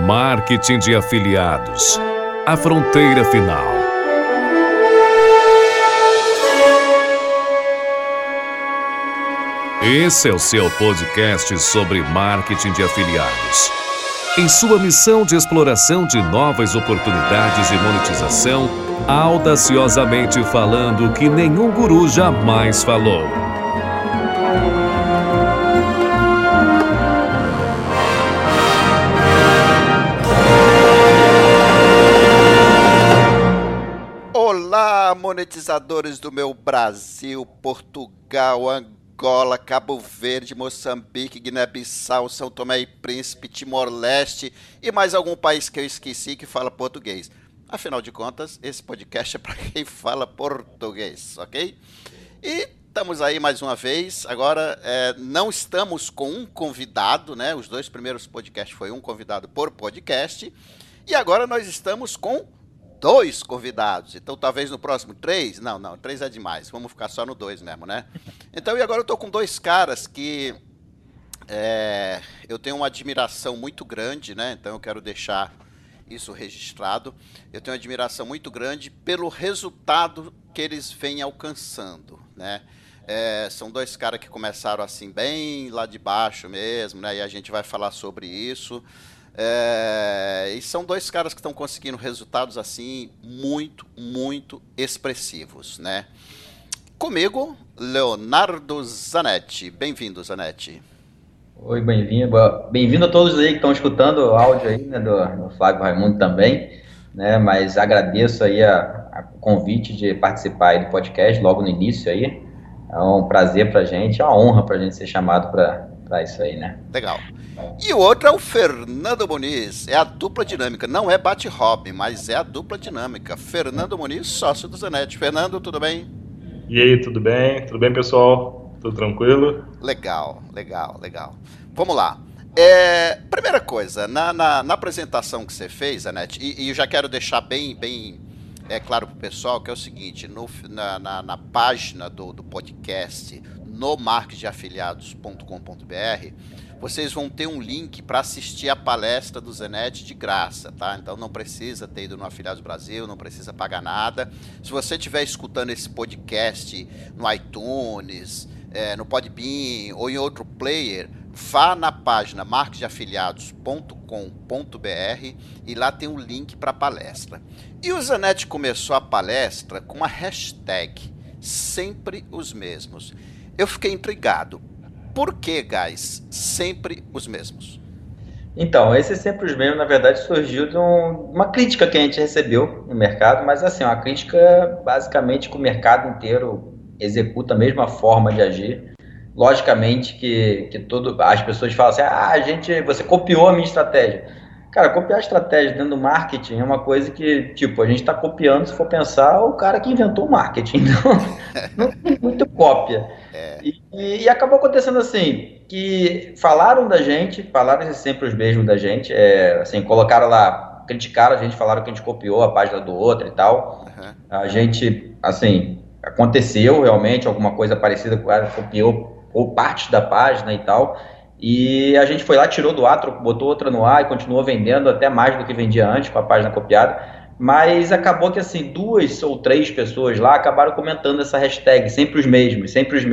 Marketing de afiliados. A fronteira final. Esse é o seu podcast sobre marketing de afiliados. Em sua missão de exploração de novas oportunidades de monetização, audaciosamente falando o que nenhum guru jamais falou. Olá, monetizadores do meu Brasil, Portugal, Angola, Cabo Verde, Moçambique, Guiné-Bissau, São Tomé e Príncipe, Timor-Leste e mais algum país que eu esqueci que fala português. Afinal de contas, esse podcast é para quem fala português, ok? E estamos aí mais uma vez. Agora, não estamos com um convidado, né? Os dois primeiros podcasts foi um convidado por podcast. E agora nós estamos com 2 convidados, então talvez no próximo 3, não, 3 é demais, vamos ficar só no 2 mesmo, né? Então, e agora eu tô com 2 caras que eu tenho uma admiração muito grande, né? Então eu quero deixar isso registrado. Eu tenho uma admiração muito grande pelo resultado que eles vêm alcançando, né? São 2 caras que começaram assim bem lá de baixo mesmo, né? E a gente vai falar sobre isso. E são 2 caras que estão conseguindo resultados assim muito expressivos, né? Comigo, Leonardo Zanetti. Bem-vindo, Zanetti. Oi, bem-vindo. Bem-vindo a todos aí que estão escutando o áudio aí, né, do Flávio Raimundo também, né? Mas agradeço aí o convite de participar aí do podcast logo no início aí. É um prazer pra gente, é uma honra pra gente ser chamado pra isso aí, né? Legal. E o outro é o Fernando Muniz, é a dupla dinâmica, não é bate-hobby, mas é a dupla dinâmica. Fernando Muniz, sócio do Zanetti. Fernando, tudo bem? E aí, tudo bem? Tudo bem, pessoal? Tudo tranquilo? Legal. Vamos lá. Primeira coisa, na apresentação que você fez, Zanetti, e eu já quero deixar bem claro para o pessoal que é o seguinte, na página do podcast, no marketingdeafiliados.com.br, vocês vão ter um link para assistir a palestra do Zanetti de graça, tá? Então não precisa ter ido no Afiliados Brasil, não precisa pagar nada. Se você estiver escutando esse podcast no iTunes, no Podbean ou em outro player, vá na página marketingdeafiliados.com.br e lá tem um link para a palestra. E o Zanetti começou a palestra com a hashtag sempre os mesmos. Eu fiquei intrigado. Por que, guys, sempre os mesmos? Então, esse sempre os mesmos, na verdade, surgiu de uma crítica que a gente recebeu no mercado, mas assim, uma crítica basicamente que o mercado inteiro executa a mesma forma de agir. Logicamente que as pessoas falam assim, você copiou a minha estratégia. Cara, copiar a estratégia dentro do marketing é uma coisa que, a gente está copiando, se for pensar, o cara que inventou o marketing. Então, não tem muito cópia. E acabou acontecendo assim, que falaram sempre os mesmos da gente, assim, colocaram lá, criticaram a gente, falaram que a gente copiou a página do outro e tal. Uhum. A gente, assim, aconteceu realmente alguma coisa parecida, o cara copiou ou parte da página e tal, e a gente foi lá, tirou do ar, botou outra no ar e continuou vendendo até mais do que vendia antes com a página copiada. Mas acabou que assim, 2 ou 3 pessoas lá acabaram comentando essa hashtag, sempre os mesmos.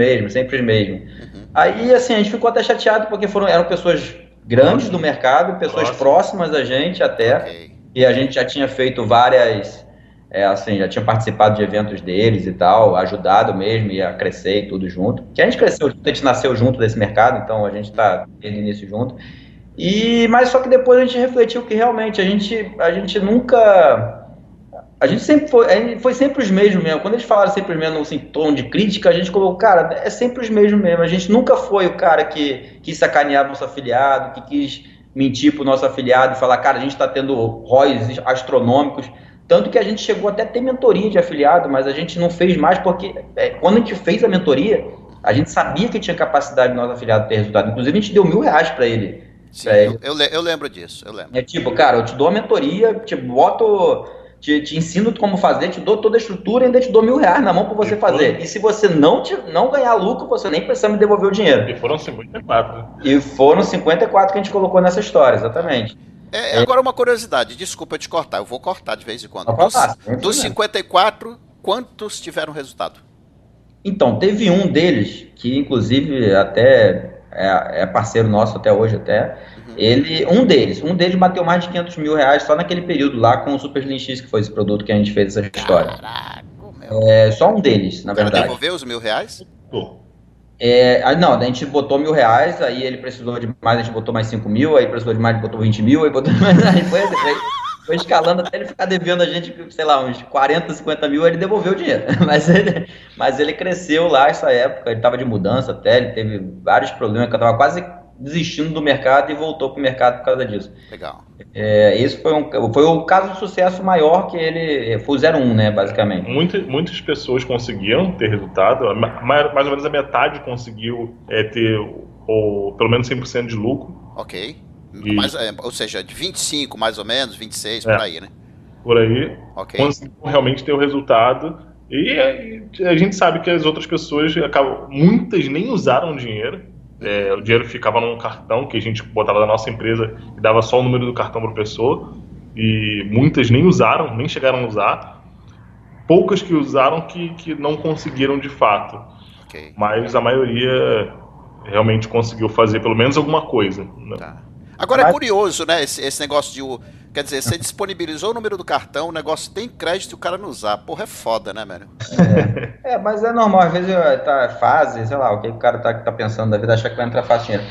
Uhum. Aí assim, a gente ficou até chateado porque eram pessoas grandes do mercado, pessoas próximas a gente até, okay. E a gente já tinha feito várias, já tinha participado de eventos deles e tal, ajudado mesmo e a crescer e tudo junto. Que a gente cresceu, a gente nasceu junto desse mercado, então a gente está desde o início junto. Mas só que depois a gente refletiu que realmente a gente sempre foi sempre os mesmos mesmo. Quando eles falaram sempre os mesmos, assim, tom de crítica, a gente colocou, cara, é sempre os mesmos mesmo. A gente nunca foi o cara que quis sacanear nosso afiliado, que quis mentir pro nosso afiliado e falar, cara, a gente está tendo ROIs astronômicos. Tanto que a gente chegou até a ter mentoria de afiliado, mas a gente não fez mais porque quando a gente fez a mentoria, a gente sabia que tinha capacidade do nosso afiliado ter resultado. Inclusive, a gente deu R$1.000 para ele. Sim, eu lembro disso, eu lembro. Cara, eu te dou a mentoria, te ensino como fazer, te dou toda a estrutura e ainda te dou R$1.000 na mão para você fazer. E se você não ganhar lucro, você nem precisa me devolver o dinheiro. E foram 54. E foram 54 que a gente colocou nessa história, exatamente. Agora uma curiosidade, desculpa te cortar, eu vou cortar de vez em quando. Dos 54, quantos tiveram resultado? Então, teve um deles, que inclusive até é parceiro nosso até hoje, um deles bateu mais de 500 mil reais só naquele período lá com o Super Slim X, que foi esse produto que a gente fez essa história. Caraca, meu. Só um deles, na verdade. Devolveu os R$1.000? Não, a gente botou R$1.000, aí ele precisou de mais, a gente botou mais 5 mil, aí precisou de mais, botou 20 mil, aí botou mais, aí foi escalando até ele ficar devendo a gente, sei lá, uns 40, 50 mil, ele devolveu o dinheiro. Mas ele cresceu lá essa época, ele estava de mudança até, ele teve vários problemas, que eu estava quase desistindo do mercado e voltou para o mercado por causa disso. Legal. Esse foi o caso de sucesso maior que ele foi o 01, né, basicamente. Muitas pessoas conseguiram ter resultado, mais ou menos a metade conseguiu ter pelo menos 100% de lucro. Ok. Ou seja, de 25 mais ou menos, 26, por aí, né? Por aí, conseguiram realmente ter o resultado. E a gente sabe que as outras pessoas muitas nem usaram o dinheiro. O dinheiro ficava num cartão que a gente botava da nossa empresa e dava só o número do cartão para a pessoa. E muitas nem usaram, nem chegaram a usar. Poucas que usaram que não conseguiram de fato. Mas a maioria realmente conseguiu fazer pelo menos alguma coisa. Né? Tá. Agora é curioso, né, esse negócio de... Quer dizer, você disponibilizou o número do cartão, o negócio tem crédito e o cara não usar. Porra, é foda, né, velho? Mas é normal, às vezes tá fase, sei lá, o que o cara tá pensando da vida, achar que vai entrar fácil dinheiro.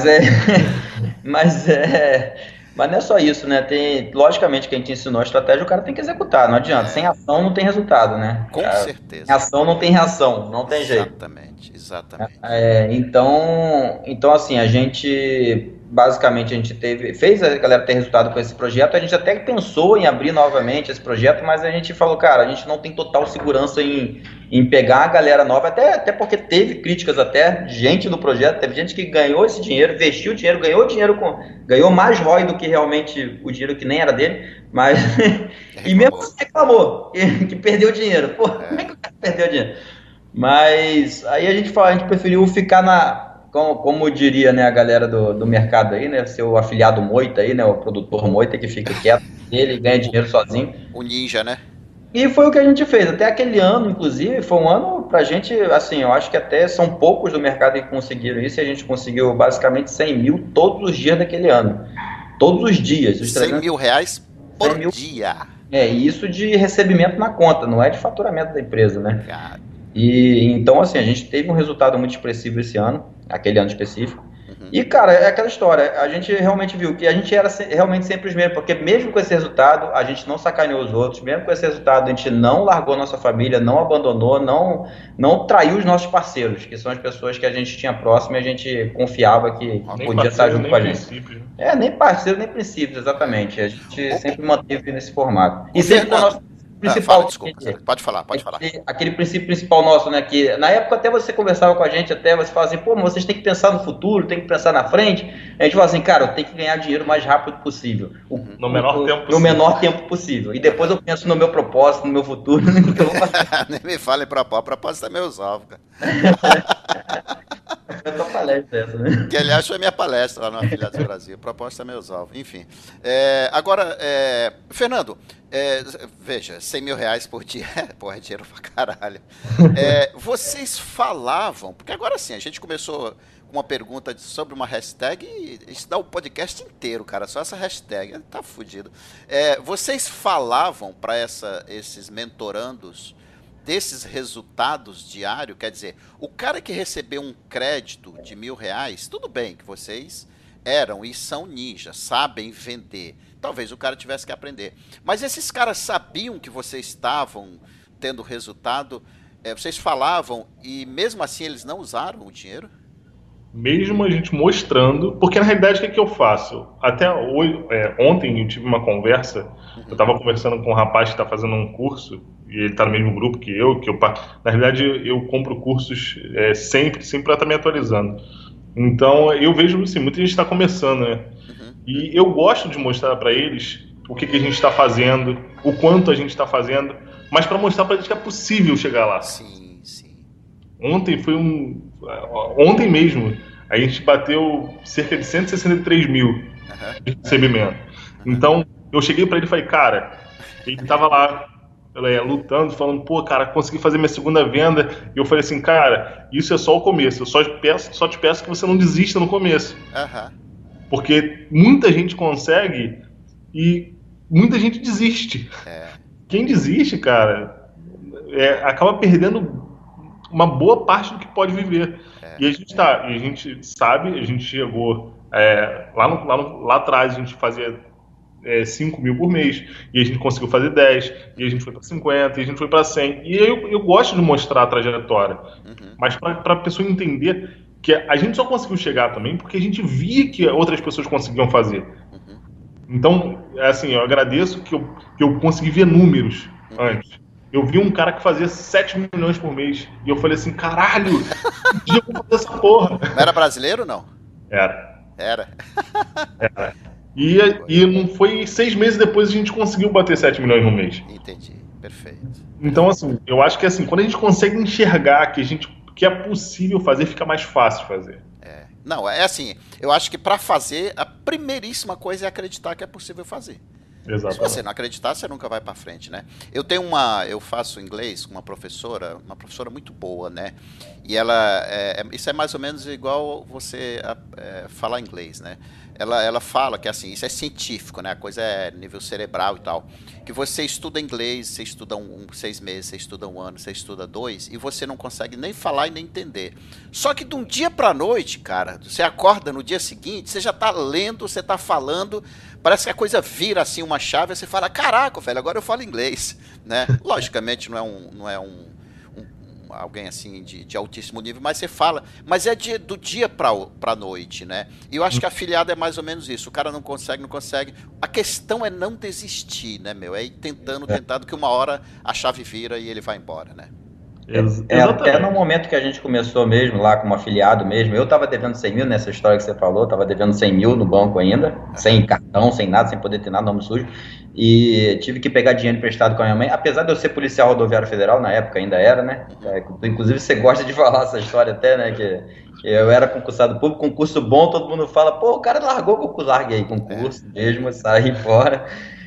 Mas não é só isso, né? Logicamente, quem te ensinou a estratégia, o cara tem que executar, não adianta. Sem ação não tem resultado, né? Com certeza. Sem ação não tem reação, não tem jeito. Exatamente. Então, assim, a gente fez a galera ter resultado com esse projeto. A gente até pensou em abrir novamente esse projeto, mas a gente falou, cara, a gente não tem total segurança em pegar a galera nova, até porque teve críticas até de gente do projeto, teve gente que ganhou esse dinheiro, investiu o dinheiro, ganhou mais ROI do que realmente o dinheiro que nem era dele, mas e mesmo assim reclamou que perdeu dinheiro. Pô, como é que o cara perdeu dinheiro? Mas aí a gente preferiu ficar como diria, né, a galera do mercado aí, né, ser o afiliado Moita aí, né, o produtor Moita que fica quieto, ele ganha dinheiro sozinho. O ninja, né? E foi o que a gente fez, até aquele ano, inclusive, foi um ano pra gente, assim, eu acho que até são poucos do mercado que conseguiram isso, e a gente conseguiu basicamente 100 mil todos os dias daquele ano. Todos os dias. 100 mil reais por dia. E isso de recebimento na conta, não é de faturamento da empresa, né? Cara. E então, assim, a gente teve um resultado muito expressivo esse ano, aquele ano específico. E, cara, é aquela história, a gente realmente viu que a gente era realmente sempre os mesmos, porque mesmo com esse resultado, a gente não sacaneou os outros, mesmo com esse resultado, a gente não largou a nossa família, não abandonou, não traiu os nossos parceiros, que são as pessoas que a gente tinha próximo e a gente confiava que podia estar junto com a gente. Nem parceiro, nem princípios, exatamente. A gente sempre manteve nesse formato. E sempre com o nosso principal, desculpa, pode falar. Aquele princípio principal nosso, né, que na época até você conversava com a gente, até você falava assim, mas vocês têm que pensar no futuro, tem que pensar na frente. A gente fala assim, cara, eu tenho que ganhar dinheiro o mais rápido possível. No menor tempo possível. E depois eu penso no meu propósito, no meu futuro. Nem me fale propósito é meus ovos, cara. É tua palestra essa, né? Que, aliás, foi minha palestra lá no Afiliados Brasil. Proposta meus alvos. Enfim. Agora, Fernando, veja, 100 mil reais por dia, porra, é dinheiro pra caralho. Vocês falavam, porque agora sim, a gente começou com uma pergunta sobre uma hashtag e isso dá o podcast inteiro, cara, só essa hashtag, tá fudido. Vocês falavam para esses mentorandos desses resultados diários, quer dizer, o cara que recebeu um crédito de R$1.000, tudo bem que vocês eram e são ninjas, sabem vender. Talvez o cara tivesse que aprender. Mas esses caras sabiam que vocês estavam tendo resultado, vocês falavam e mesmo assim eles não usaram o dinheiro? Mesmo a gente mostrando, porque na realidade o que eu faço? Até hoje, ontem eu tive uma conversa, eu estava conversando com um rapaz que está fazendo um curso, e ele está no mesmo grupo que eu, na realidade eu compro cursos sempre para estar me atualizando. Então eu vejo assim, muita gente está começando, né? E eu gosto de mostrar para eles o que a gente está fazendo, o quanto a gente está fazendo, mas para mostrar para eles que é possível chegar lá. Sim. Ontem mesmo, a gente bateu cerca de 163 mil de recebimento. Então, eu cheguei pra ele e falei, cara, ele tava lá lutando, falando, pô, cara, consegui fazer minha segunda venda. E eu falei assim, cara, isso é só o começo. Eu só te peço que você não desista no começo. Porque muita gente consegue e muita gente desiste. Quem desiste, cara, acaba perdendo uma boa parte do que pode viver. E a gente sabe, a gente chegou lá atrás, a gente fazia 5 mil por mês, e a gente conseguiu fazer 10, e a gente foi para 50, e a gente foi para 100. E eu gosto de mostrar a trajetória, mas para a pessoa entender que a gente só conseguiu chegar também porque a gente via que outras pessoas conseguiam fazer. Então, assim, eu agradeço que eu consegui ver números antes. Eu vi um cara que fazia 7 milhões por mês, e eu falei assim, caralho, um dia eu vou fazer essa porra. Não era brasileiro, não? Era. E não foi 6 meses depois a gente conseguiu bater 7 milhões no mês. Entendi, perfeito. Então, assim, eu acho que assim, quando a gente consegue enxergar que é possível fazer, fica mais fácil de fazer. Não, é assim, eu acho que para fazer, a primeiríssima coisa é acreditar que é possível fazer. Exatamente. Se você não acreditar, você nunca vai para frente, né? Eu faço inglês com uma professora muito boa, né? E ela, isso é mais ou menos igual você falar inglês, né? Ela fala que assim, isso é científico, né? A coisa é nível cerebral e tal. Que você estuda inglês, você estuda 6 meses, você estuda 1 ano, você estuda 2, e você não consegue nem falar e nem entender. Só que de um dia pra noite, cara, você acorda no dia seguinte, você já tá lendo, você tá falando, parece que a coisa vira assim uma chave, você fala, caraca, velho, agora eu falo inglês, né? Logicamente não é alguém assim de altíssimo nível, mas você fala, mas do dia pra noite, né? E eu acho que afiliado é mais ou menos isso, o cara não consegue, a questão é não desistir, né, meu? É ir tentando, que uma hora a chave vira e ele vai embora, né? Até no momento que a gente começou mesmo, lá como afiliado mesmo, eu tava devendo 100 mil nessa história que você falou, tava devendo 100 mil no banco ainda, sem cartão, sem nada, sem poder ter nada, nome sujo, e tive que pegar dinheiro emprestado com a minha mãe, apesar de eu ser policial rodoviário federal, na época ainda era, né, inclusive você gosta de falar essa história até, né, que eu era concursado público, concurso bom, todo mundo fala, pô, o cara largou o concurso, larguei concurso mesmo, saí fora.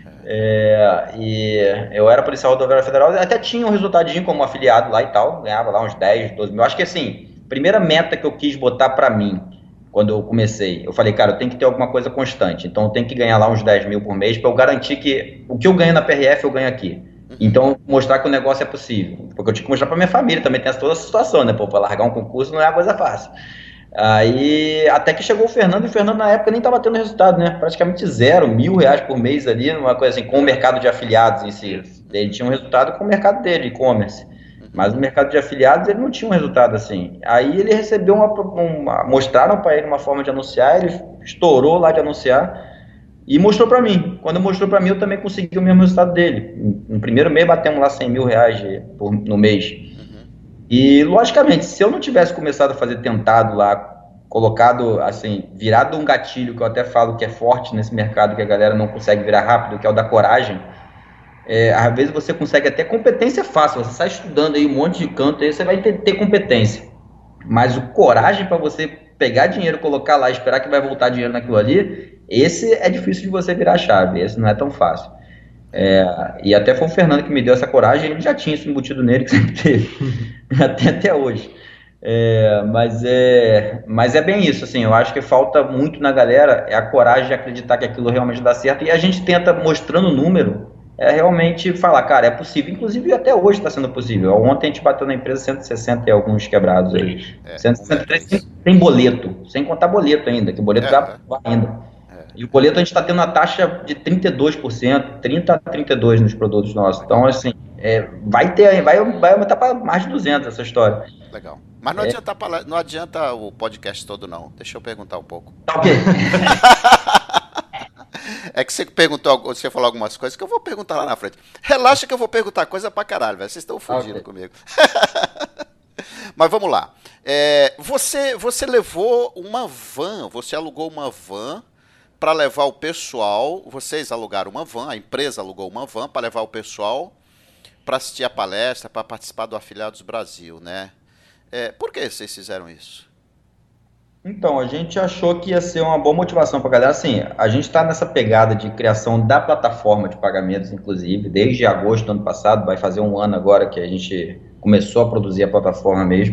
E eu era policial rodoviário federal, até tinha um resultadinho como afiliado lá e tal, ganhava lá uns 10, 12 mil. Acho que assim, primeira meta que eu quis botar pra mim, quando eu comecei, eu falei, cara, eu tenho que ter alguma coisa constante, então eu tenho que ganhar lá uns 10 mil por mês pra eu garantir que o que eu ganho na PRF eu ganho aqui. Então, mostrar que o negócio é possível, porque eu tinha que mostrar pra minha família, também tem toda essa situação, né, pô, pra largar um concurso não é uma coisa fácil. Aí, até que chegou o Fernando, e o Fernando na época nem estava tendo resultado, né? Praticamente zero, R$1.000 por mês ali, uma coisa assim, com o mercado de afiliados em si. Ele tinha um resultado com o mercado dele, e-commerce. Mas no mercado de afiliados ele não tinha um resultado assim. Aí ele recebeu mostraram para ele uma forma de anunciar, ele estourou lá de anunciar e mostrou para mim. Quando mostrou para mim, eu também consegui o mesmo resultado dele. No primeiro mês batemos lá R$100.000 no mês. E, logicamente, se eu não tivesse começado a fazer tentado lá, colocado, assim, virado um gatilho, que eu até falo que é forte nesse mercado, que a galera não consegue virar rápido, que é o da coragem, às vezes você consegue até competência fácil, você sai estudando aí um monte de canto, aí você vai ter competência. Mas o coragem para você pegar dinheiro, colocar lá e esperar que vai voltar dinheiro naquilo ali, esse é difícil de você virar a chave, esse não é tão fácil. E até foi o Fernando que me deu essa coragem, ele já tinha isso embutido nele, que sempre teve, até hoje. Mas é bem isso, assim, eu acho que falta muito na galera a coragem de acreditar que aquilo realmente dá certo, e a gente tenta, mostrando o número, realmente falar, cara, é possível, inclusive até hoje está sendo possível. Ontem a gente bateu na empresa 160 e alguns quebrados aí, 163 sem boleto, sem contar boleto ainda, que o boleto vai ainda. E o boleto a gente está tendo uma taxa de 32%, 30% a 32% nos produtos nossos. Então, assim, vai aumentar para mais de 200 essa história. Legal. Mas não adianta o podcast todo, não. Deixa eu perguntar um pouco. Tá ok. É que você falou algumas coisas que eu vou perguntar lá na frente. Relaxa que eu vou perguntar coisa pra caralho, velho. Vocês estão fugindo comigo. Mas vamos lá. Você levou uma van, você alugou uma van para levar o pessoal, vocês alugaram uma van, a empresa alugou uma van para levar o pessoal para assistir a palestra, para participar do Afiliados Brasil, né? Por que vocês fizeram isso? Então, a gente achou que ia ser uma boa motivação para a galera. Assim, a gente está nessa pegada de criação da plataforma de pagamentos, inclusive, desde agosto do ano passado, vai fazer um ano agora que a gente começou a produzir a plataforma mesmo.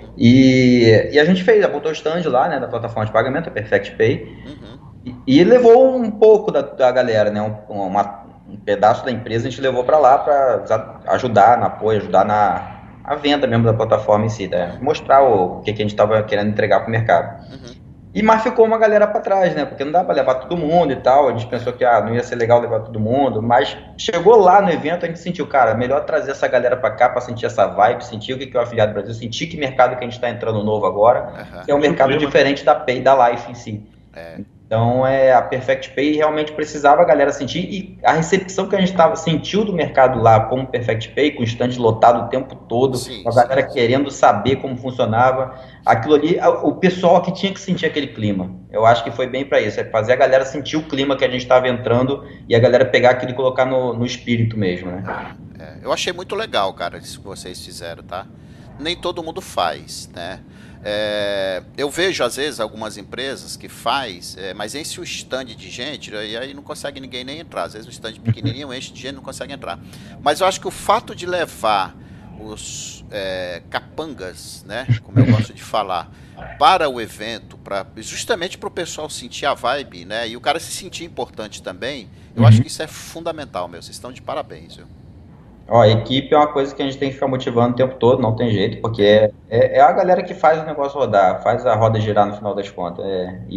E a gente botou o stand lá, né, da plataforma de pagamento, a Perfect Pay, e levou um pouco da galera, né, um pedaço da empresa a gente levou para lá para ajudar no apoio, ajudar na venda mesmo da plataforma em si, né, mostrar o que a gente estava querendo entregar para o mercado. Mas ficou uma galera para trás, né? Porque não dá para levar todo mundo e tal. A gente pensou que não ia ser legal levar todo mundo, mas chegou lá no evento, a gente sentiu, cara, melhor trazer essa galera para cá para sentir essa vibe, sentir o que é o Afiliado Brasil, sentir que mercado que a gente está entrando novo agora, que é um mercado diferente da Pay, da Life em si. Então, a Perfect Pay realmente precisava a galera sentir, e a recepção que a gente sentiu do mercado lá como Perfect Pay, com o stand lotado o tempo todo, com a galera querendo saber como funcionava, aquilo ali, o pessoal que tinha que sentir aquele clima. Eu acho que foi bem para isso, fazer a galera sentir o clima que a gente estava entrando e a galera pegar aquilo e colocar no espírito mesmo, né? Eu achei muito legal, cara, isso que vocês fizeram, tá? Nem todo mundo faz, né? Eu vejo às vezes algumas empresas que mas enche o stand de gente e aí não consegue ninguém nem entrar. Às vezes o stand pequenininho enche de gente e não consegue entrar. Mas eu acho que o fato de levar os capangas, né, como eu gosto de falar, para o evento, justamente para o pessoal sentir a vibe, né, e o cara se sentir importante também, eu acho que isso é fundamental, meu. Vocês estão de parabéns, viu? A equipe é uma coisa que a gente tem que ficar motivando o tempo todo, não tem jeito, porque é a galera que faz o negócio rodar, faz a roda girar no final das contas, e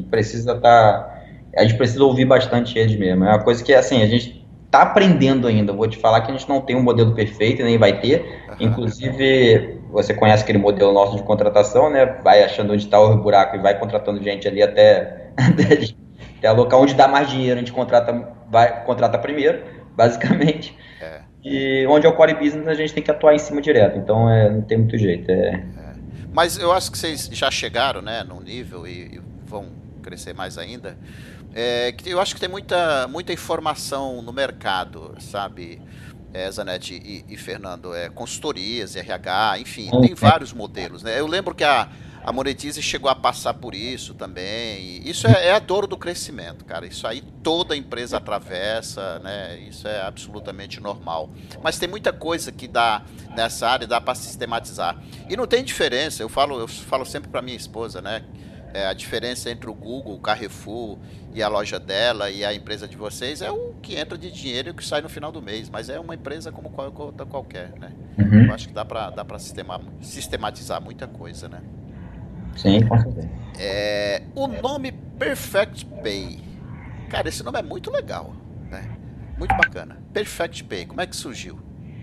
a gente precisa ouvir bastante eles mesmo, é uma coisa que, assim, a gente tá aprendendo ainda, vou te falar que a gente não tem um modelo perfeito, nem vai ter, inclusive, você conhece aquele modelo nosso de contratação, né, vai achando onde está o buraco e vai contratando gente ali até alocar onde dá mais dinheiro, a gente contrata primeiro, basicamente. E onde é o core business, a gente tem que atuar em cima direto. Então, não tem muito jeito. Mas eu acho que vocês já chegaram, né, num nível e vão crescer mais ainda. Eu acho que tem muita informação no mercado, sabe, Zanetti e Fernando? Consultorias, RH, enfim, tem vários modelos, né? Eu lembro que a Monetize chegou a passar por isso também. E isso é a dor do crescimento, cara. Isso aí toda empresa atravessa, né? Isso é absolutamente normal. Mas tem muita coisa que nessa área dá para sistematizar. E não tem diferença. Eu falo sempre para minha esposa, né? A diferença entre o Google, o Carrefour e a loja dela e a empresa de vocês é o que entra de dinheiro e o que sai no final do mês. Mas é uma empresa como qualquer, né? Eu acho que dá para sistematizar muita coisa, né? Sim, com certeza. O nome Perfect Pay, cara, esse nome é muito legal, né? Muito bacana. Perfect Pay, como é que surgiu?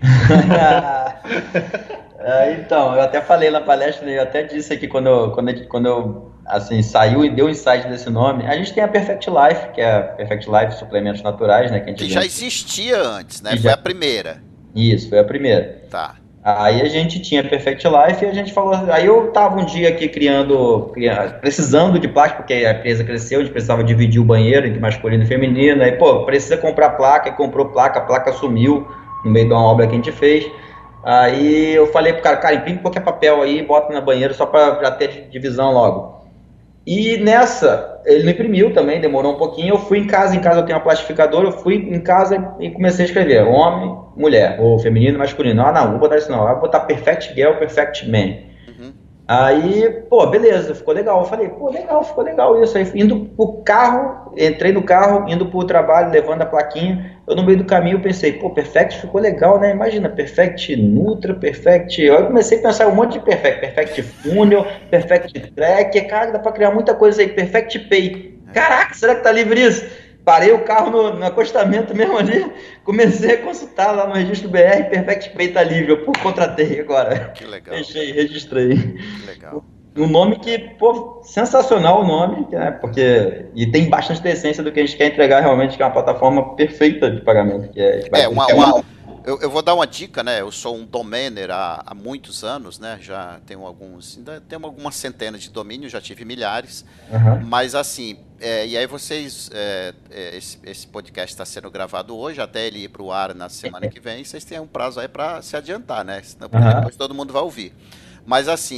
Então, eu até falei na palestra, eu até disse aqui quando eu assim, saiu e deu o insight desse nome. A gente tem a Perfect Life, que é a Perfect Life Suplementos Naturais, né? Que já existia antes, né? Foi a primeira. Isso, foi a primeira. Tá. Aí a gente tinha Perfect Life e a gente falou. Aí eu tava um dia aqui precisando de plástico, porque a empresa cresceu, a gente precisava dividir o banheiro entre masculino e feminino. Aí, precisa comprar placa, e comprou placa, a placa sumiu no meio de uma obra que a gente fez. Aí eu falei pro cara, imprime qualquer papel aí, bota na banheira só pra já ter divisão logo. E nessa, ele não imprimiu também, demorou um pouquinho. Eu fui em casa eu tenho uma plastificadora, eu fui em casa e comecei a escrever homem, mulher, ou feminino, masculino. Não vou botar isso não, vou botar Perfect Girl, Perfect Man. Aí, beleza, ficou legal. Eu falei, legal, ficou legal isso. Aí, indo pro carro, entrei no carro, indo pro trabalho, levando a plaquinha. Eu, no meio do caminho, pensei, Perfect ficou legal, né? Imagina, Perfect Nutra, Perfect... Aí eu comecei a pensar um monte de Perfect Funnel, Perfect Tracker. Cara, dá pra criar muita coisa aí. Perfect Pay. Caraca, será que tá livre isso? Parei o carro no acostamento mesmo ali, comecei a consultar lá no registro BR, Perfect Pay tá livre, eu contratei agora. Que legal. Fechei, registrei. Que legal. Um nome que, sensacional o nome, né, e tem bastante decência do que a gente quer entregar realmente, que é uma plataforma perfeita de pagamento. Eu vou dar uma dica, né? Eu sou um domainer há muitos anos, né? Já tenho algumas centenas de domínios, já tive milhares. Mas assim, e aí vocês, esse podcast está sendo gravado hoje, até ele ir para o ar na semana que vem, vocês têm um prazo aí para se adiantar, né? Senão depois todo mundo vai ouvir. Mas assim,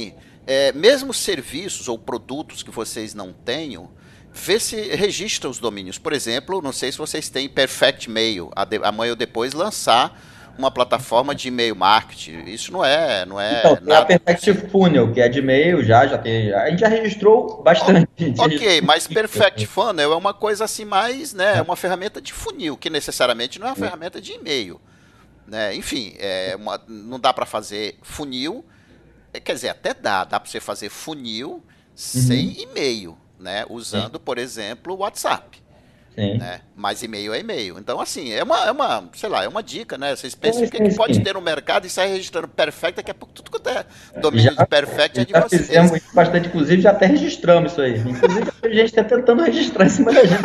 mesmo serviços ou produtos que vocês não tenham, vê se registra os domínios. Por exemplo, não sei se vocês têm Perfect Mail, amanhã ou depois lançar uma plataforma de e-mail marketing. Isso não é Então, tem nada. a Perfect Funnel, que é de e-mail, já tem. A gente já registrou bastante. Ok, mas Perfect Funnel é uma coisa assim mais, né? É uma ferramenta de funil, que necessariamente não é uma ferramenta de e-mail. Né? Enfim, não dá para fazer funil. Quer dizer, até dá para você fazer funil sem e-mail, né? Usando, por exemplo, o WhatsApp. Sim. Né? Mas e-mail é e-mail. Então, assim, sei lá, é uma dica, né? Vocês pensam o que pode ter no mercado e sair registrando Perfect, daqui a pouco tudo quanto é domínio de Perfect é de vocês. Fizemos bastante, inclusive, já até registramos isso aí. Inclusive, a gente está tentando registrar em cima da gente.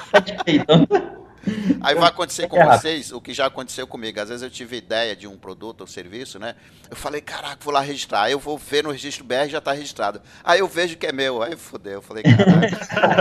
Aí vai acontecer com vocês o que já aconteceu comigo. Às vezes eu tive ideia de um produto ou serviço, né? Eu falei, caraca, vou lá registrar. Aí eu vou ver no registro BR, já tá registrado. Aí eu vejo que é meu. Aí fodeu. Eu falei, caraca.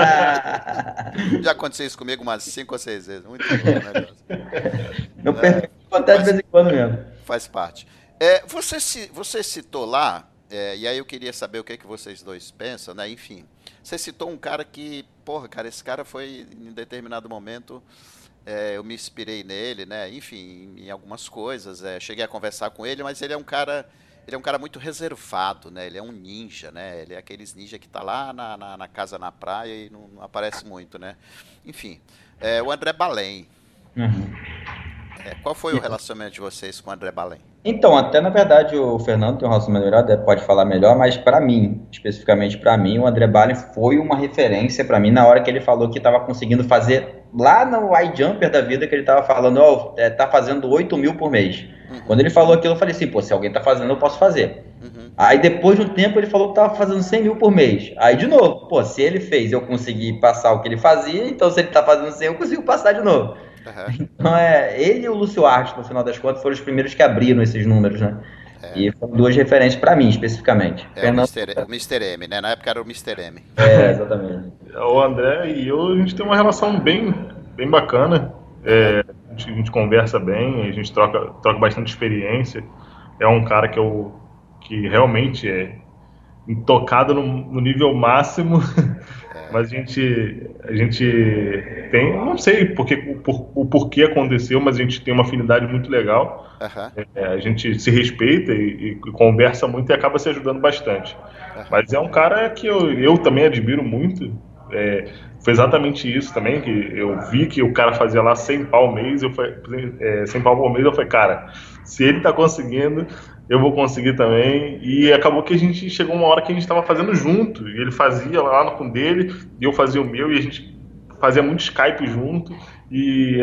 Já aconteceu isso comigo umas 5 ou 6 vezes. Muito bom o negócio. Meu perfil acontece de vez em quando mesmo. Faz parte. Você citou lá, e aí eu queria saber o que vocês dois pensam, né? Enfim, você citou um cara que, porra, cara, esse cara foi, em determinado momento, eu me inspirei nele, né? Enfim, em algumas coisas. Cheguei a conversar com ele, mas ele é um cara muito reservado, né? Ele é um ninja, né? Ele é aqueles ninja que tá lá na casa na praia e não aparece muito, né? Enfim, o André Balém. Uhum. Qual foi o relacionamento de vocês com o André Balém? Então, até na verdade o Fernando tem um relacionamento melhor, pode falar melhor, mas para mim, especificamente para mim, o André Balém foi uma referência para mim na hora que ele falou que estava conseguindo fazer lá no iJumper da vida, que ele estava falando, tá fazendo 8 mil por mês. Uhum. Quando ele falou aquilo, eu falei assim, pô, se alguém tá fazendo, eu posso fazer. Uhum. Aí depois de um tempo ele falou que estava fazendo 100 mil por mês. Aí de novo, pô, se ele fez, eu consegui passar o que ele fazia, então se ele tá fazendo 100, eu consigo passar de novo. Uhum. Então ele e o Lúcio Arte, no final das contas, foram os primeiros que abriram esses números, né? E foram duas referências para mim, especificamente. O Mr. M, né? Na época era o Mr. M. Exatamente. O André e eu, a gente tem uma relação bem bacana. A gente conversa bem, a gente troca bastante experiência. É um cara que realmente é intocado no nível máximo. Mas a gente tem, não sei o porquê aconteceu, mas a gente tem uma afinidade muito legal. Uhum. A gente se respeita e conversa muito e acaba se ajudando bastante. Uhum. Mas é um cara que eu também admiro muito. Foi exatamente isso também, que eu vi que o cara fazia lá 100 pau mês, 100 pau por mês, eu falei, cara, se ele tá conseguindo, eu vou conseguir também. E acabou que a gente chegou uma hora que a gente estava fazendo junto, e ele fazia lá no com dele, e eu fazia o meu, e a gente fazia muito Skype junto, e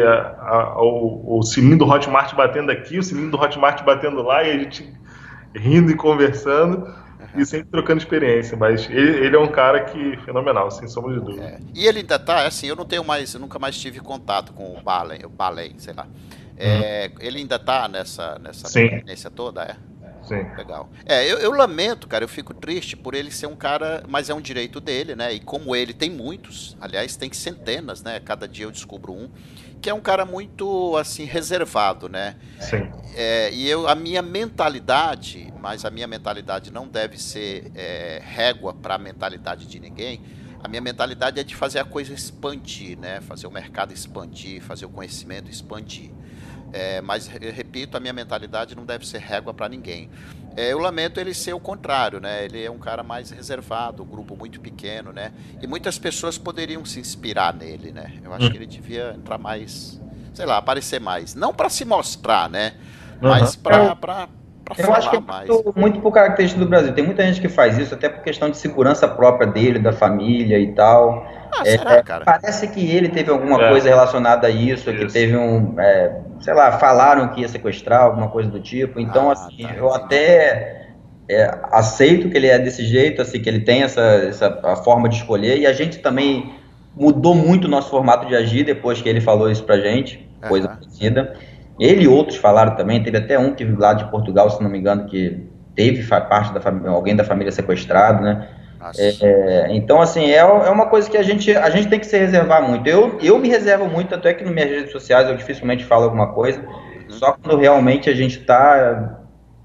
o sininho do Hotmart batendo aqui, o sininho do Hotmart batendo lá, e a gente rindo e conversando, e sempre trocando experiência. Mas ele é um cara que fenomenal, sem sombra de dúvida. E ele ainda tá, assim, eu nunca mais tive contato com o Balém, sei lá. Ele ainda tá nessa experiência toda, Sim. Legal. Eu lamento, cara, eu fico triste por ele ser um cara, mas é um direito dele, né? E como ele tem muitos, aliás, tem centenas, né? Cada dia eu descubro um, que é um cara muito, assim, reservado, né? Sim. A minha mentalidade, mas a minha mentalidade não deve ser régua para a mentalidade de ninguém. A minha mentalidade é de fazer a coisa expandir, né? Fazer o mercado expandir, fazer o conhecimento expandir. Mas, repito, a minha mentalidade não deve ser régua para ninguém. Eu lamento ele ser o contrário, né? Ele é um cara mais reservado, um grupo muito pequeno, né? E muitas pessoas poderiam se inspirar nele, né? Eu acho que ele devia entrar mais, sei lá, aparecer mais. Não para se mostrar, né? Mas para eu acho que é muito por característica do Brasil. Tem muita gente que faz isso, até por questão de segurança própria dele, da família e tal. Será, cara? Parece que ele teve alguma coisa relacionada a isso, que teve sei lá, falaram que ia sequestrar, alguma coisa do tipo. Então, eu até aceito que ele é desse jeito, assim, que ele tem a forma de escolher, e a gente também mudou muito o nosso formato de agir depois que ele falou isso pra gente, coisa parecida. Ele e outros falaram também, teve até um que lá de Portugal, se não me engano, que teve parte da família, alguém da família sequestrado, né? Então, assim, é uma coisa que a gente tem que se reservar muito. Eu me reservo muito, até que nas minhas redes sociais eu dificilmente falo alguma coisa, só quando realmente a gente está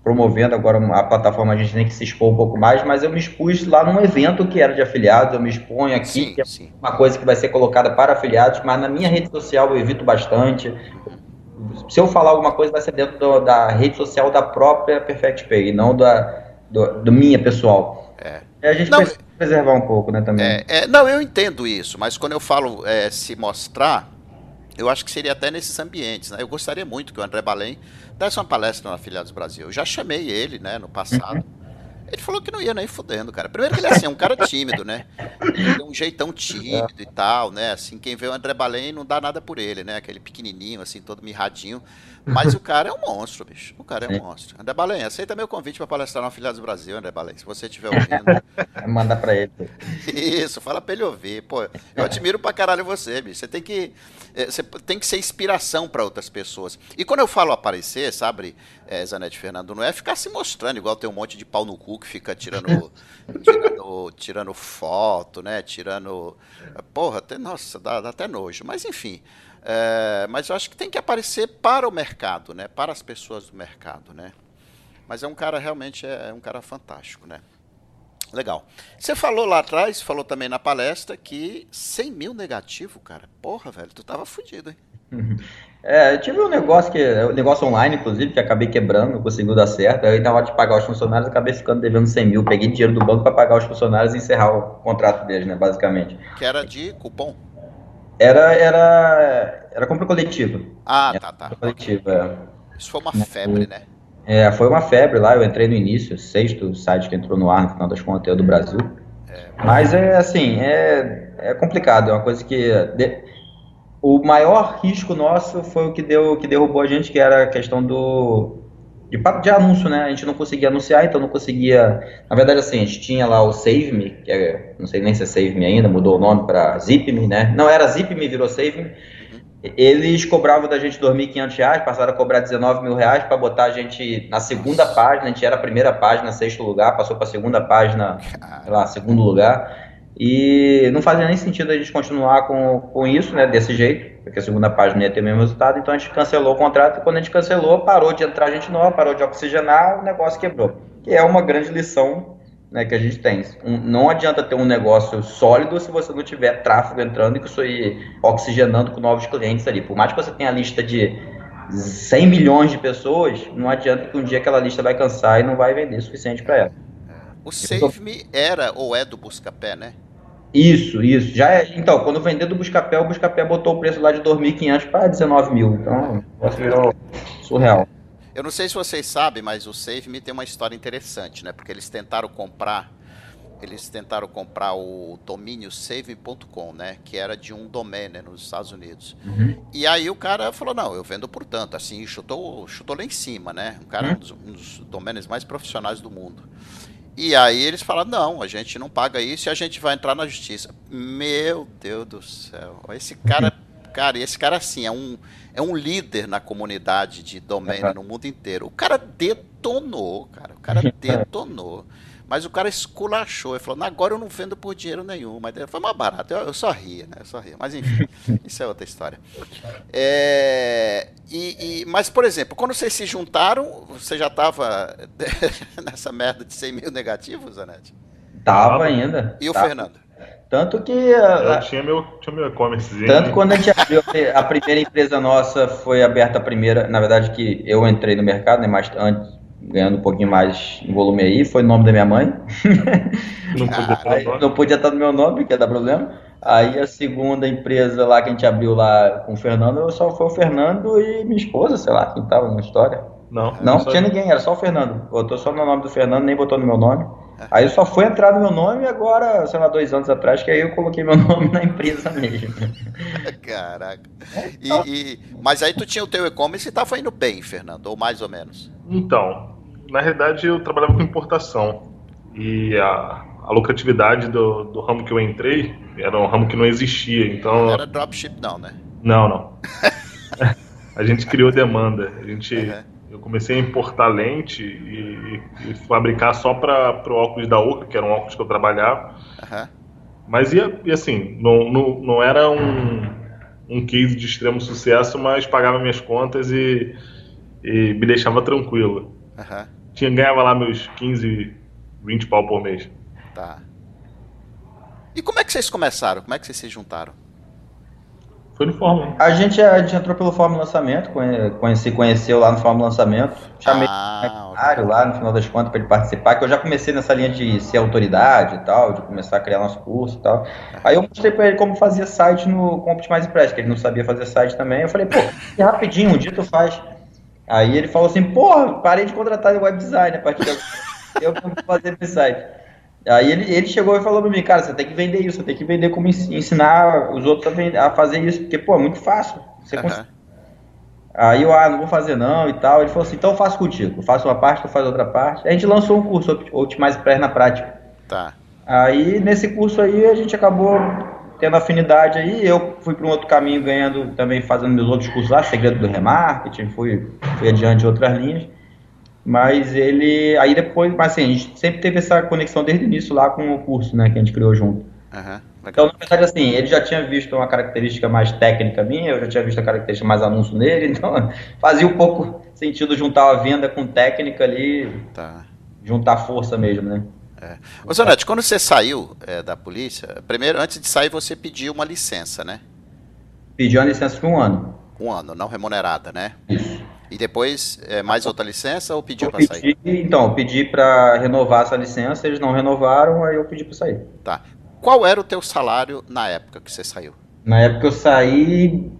promovendo agora a plataforma, a gente tem que se expor um pouco mais, mas eu me expus lá num evento que era de afiliados, eu me exponho aqui, Sim, que é sim. uma coisa que vai ser colocada para afiliados, mas na minha rede social eu evito bastante. Se eu falar alguma coisa, vai ser dentro da rede social da própria Perfect Pay, e não do minha pessoal. A gente Não, precisa preservar um pouco, né, também. não, eu entendo isso, mas quando eu falo se mostrar, eu acho que seria até nesses ambientes, né? Eu gostaria muito que o André Balém desse uma palestra no Afiliados Brasil. Eu já chamei ele, né, no passado. Ele falou que não ia nem fudendo, cara. Primeiro que ele é um cara tímido, né? Ele tem um jeitão tímido e tal, né? Assim, quem vê o André Balém não dá nada por ele, né? Aquele pequenininho, assim, todo mirradinho. Mas o cara é um monstro, bicho. O cara é um monstro. André Balém, aceita meu convite para palestrar no Afiliados Brasil, André Balém. Se você estiver ouvindo. Mandar pra ele. Isso, fala pra ele ouvir. Pô, eu admiro pra caralho você, bicho. Você tem que ser inspiração pra outras pessoas. E quando eu falo aparecer, sabe, Zanetti Fernando, não é ficar se mostrando igual tem um monte de pau no cu que fica tirando foto, né? Porra, nossa, dá até nojo. Mas enfim. Mas eu acho que tem que aparecer para o mercado, né? Para as pessoas do mercado, né? Mas é um cara, realmente, é um cara fantástico, né? Legal. Você falou lá atrás, falou também na palestra, que 100 mil negativo, cara. Porra, velho, tu tava fudido, hein? Eu tive um negócio online, inclusive, que acabei quebrando, não conseguiu dar certo. Aí na hora de pagar os funcionários, acabei ficando devendo 100 mil. Peguei dinheiro do banco para pagar os funcionários e encerrar o contrato deles, né, basicamente. Que era de cupom? Era compra coletiva. Tá. Compra coletiva, Isso foi uma febre, né? Foi uma febre lá, eu entrei no início, sexto site que entrou no ar, no final das contas, é do Brasil. Mas é complicado, é uma coisa que... O maior risco nosso foi o que derrubou a gente, que era a questão de anúncio, né? A gente não conseguia anunciar, então não conseguia... Na verdade, assim, a gente tinha lá o Save Me, que não sei nem se é Save Me ainda, mudou o nome para Zip Me, né? Não, era Zip Me, virou Save Me. Eles cobravam da gente R$ 2.500, passaram a cobrar R$19 mil para botar a gente na segunda página. A gente era a primeira página, sexto lugar, passou para a segunda página, sei lá, segundo lugar. E não fazia nem sentido a gente continuar com isso, né, desse jeito, porque a segunda página ia ter o mesmo resultado. Então a gente cancelou o contrato, e quando a gente cancelou, parou de entrar gente nova, parou de oxigenar, o negócio quebrou. Que é uma grande lição, né, que a gente tem. Não adianta ter um negócio sólido se você não tiver tráfego entrando e que isso aí oxigenando com novos clientes ali. Por mais que você tenha a lista de 100 milhões de pessoas, não adianta que um dia aquela lista vai cansar e não vai vender o suficiente para ela. O Save Me era ou é do Buscapé, né? Isso. Então, quando vender do Buscapé, o Buscapé botou o preço lá de 2.500 para 19 mil. Então, o negócio virou surreal. Eu não sei se vocês sabem, mas o Save Me tem uma história interessante, né? Porque eles tentaram comprar o domínio save.com, né? Que era de um domain, né, nos Estados Unidos. E aí o cara falou, não, eu vendo por tanto, assim, chutou lá em cima, né? Um cara, um dos domínios mais profissionais do mundo. E aí eles falaram, não, a gente não paga isso e a gente vai entrar na justiça. Meu Deus do céu. Esse cara, assim, é um líder na comunidade de domínio no mundo inteiro. O cara detonou, cara. Mas o cara esculachou. Ele falou, agora eu não vendo por dinheiro nenhum. Mas foi mais barato. Eu só ria, né? Mas enfim, isso é outra história. Mas, por exemplo, quando vocês se juntaram, você já estava nessa merda de 100 mil negativos, Zanetti? Tava ainda. E o Fernando? Tanto que... Eu tinha meu e-commerce. Tanto quando a gente abriu a primeira empresa nossa, foi aberta a primeira... Na verdade, que eu entrei no mercado, né? Mas antes... ganhando um pouquinho mais em volume aí, foi o nome da minha mãe. Não podia estar no meu nome, que ia dar problema. Aí a segunda empresa lá que a gente abriu lá com o Fernando, só foi o Fernando e minha esposa, sei lá, quem tava na história. Não tinha ninguém, era só o Fernando. Botou só no nome do Fernando, nem botou no meu nome. Aí só foi entrar no meu nome agora, sei lá, 2 anos atrás, que aí eu coloquei meu nome na empresa mesmo. Caraca. Mas aí tu tinha o teu e-commerce e tava indo bem, Fernando, ou mais ou menos? Então, na realidade eu trabalhava com importação. E a lucratividade do ramo que eu entrei era um ramo que não existia, então... Não era dropship não, né? Não. A gente criou demanda. Eu comecei a importar lente e fabricar só para o óculos da Oakley, que era um óculos que eu trabalhava. Mas e assim, não era um case de extremo sucesso, mas pagava minhas contas e me deixava tranquilo. Ganhava lá meus 15, 20 pau por mês. Tá. E como é que vocês começaram? Como é que vocês se juntaram? Foi no Fórmula. A gente entrou pelo Fórmula Lançamento, conheceu lá no Fórmula Lançamento. Chamei o Mário lá, no final das contas, para ele participar, que eu já comecei nessa linha de ser autoridade e tal, de começar a criar nosso curso e tal. Aí eu mostrei para ele como fazia site com Optimize Press, que ele não sabia fazer site também. Eu falei, pô, rapidinho, um dia tu faz. Aí ele falou assim, porra, parei de contratar web design a partir de agora. Eu vou fazer esse site. Aí ele chegou e falou pra mim, cara, você tem que vender isso, você tem que vender como ensinar os outros a fazer isso, porque, pô, é muito fácil. Você consegue. Aí eu, não vou fazer não e tal. Ele falou assim, então eu faço contigo, eu faço uma parte, tu faz outra parte. A gente lançou um curso, Optimize Press na prática. Tá. Aí nesse curso aí a gente acabou tendo afinidade aí, eu fui para um outro caminho ganhando, também fazendo meus outros cursos lá, Segredo do Remarketing, fui adiante de outras linhas. Mas aí depois, mas assim, a gente sempre teve essa conexão desde o início lá com o curso, né, que a gente criou junto. Então, na verdade, assim, ele já tinha visto uma característica mais técnica minha, eu já tinha visto a característica mais anúncio nele, então fazia um pouco sentido juntar a venda com técnica ali, juntar força mesmo, né. Ô Zanetti, quando você saiu da polícia, primeiro, antes de sair, você pediu uma licença, né? Pedi uma licença de 1 ano. 1 ano, não remunerada, né? Isso. E depois, mais outra licença ou pediu para sair? Então, eu pedi para renovar essa licença, eles não renovaram, aí eu pedi para sair. Tá. Qual era o teu salário na época que você saiu? Na época eu saí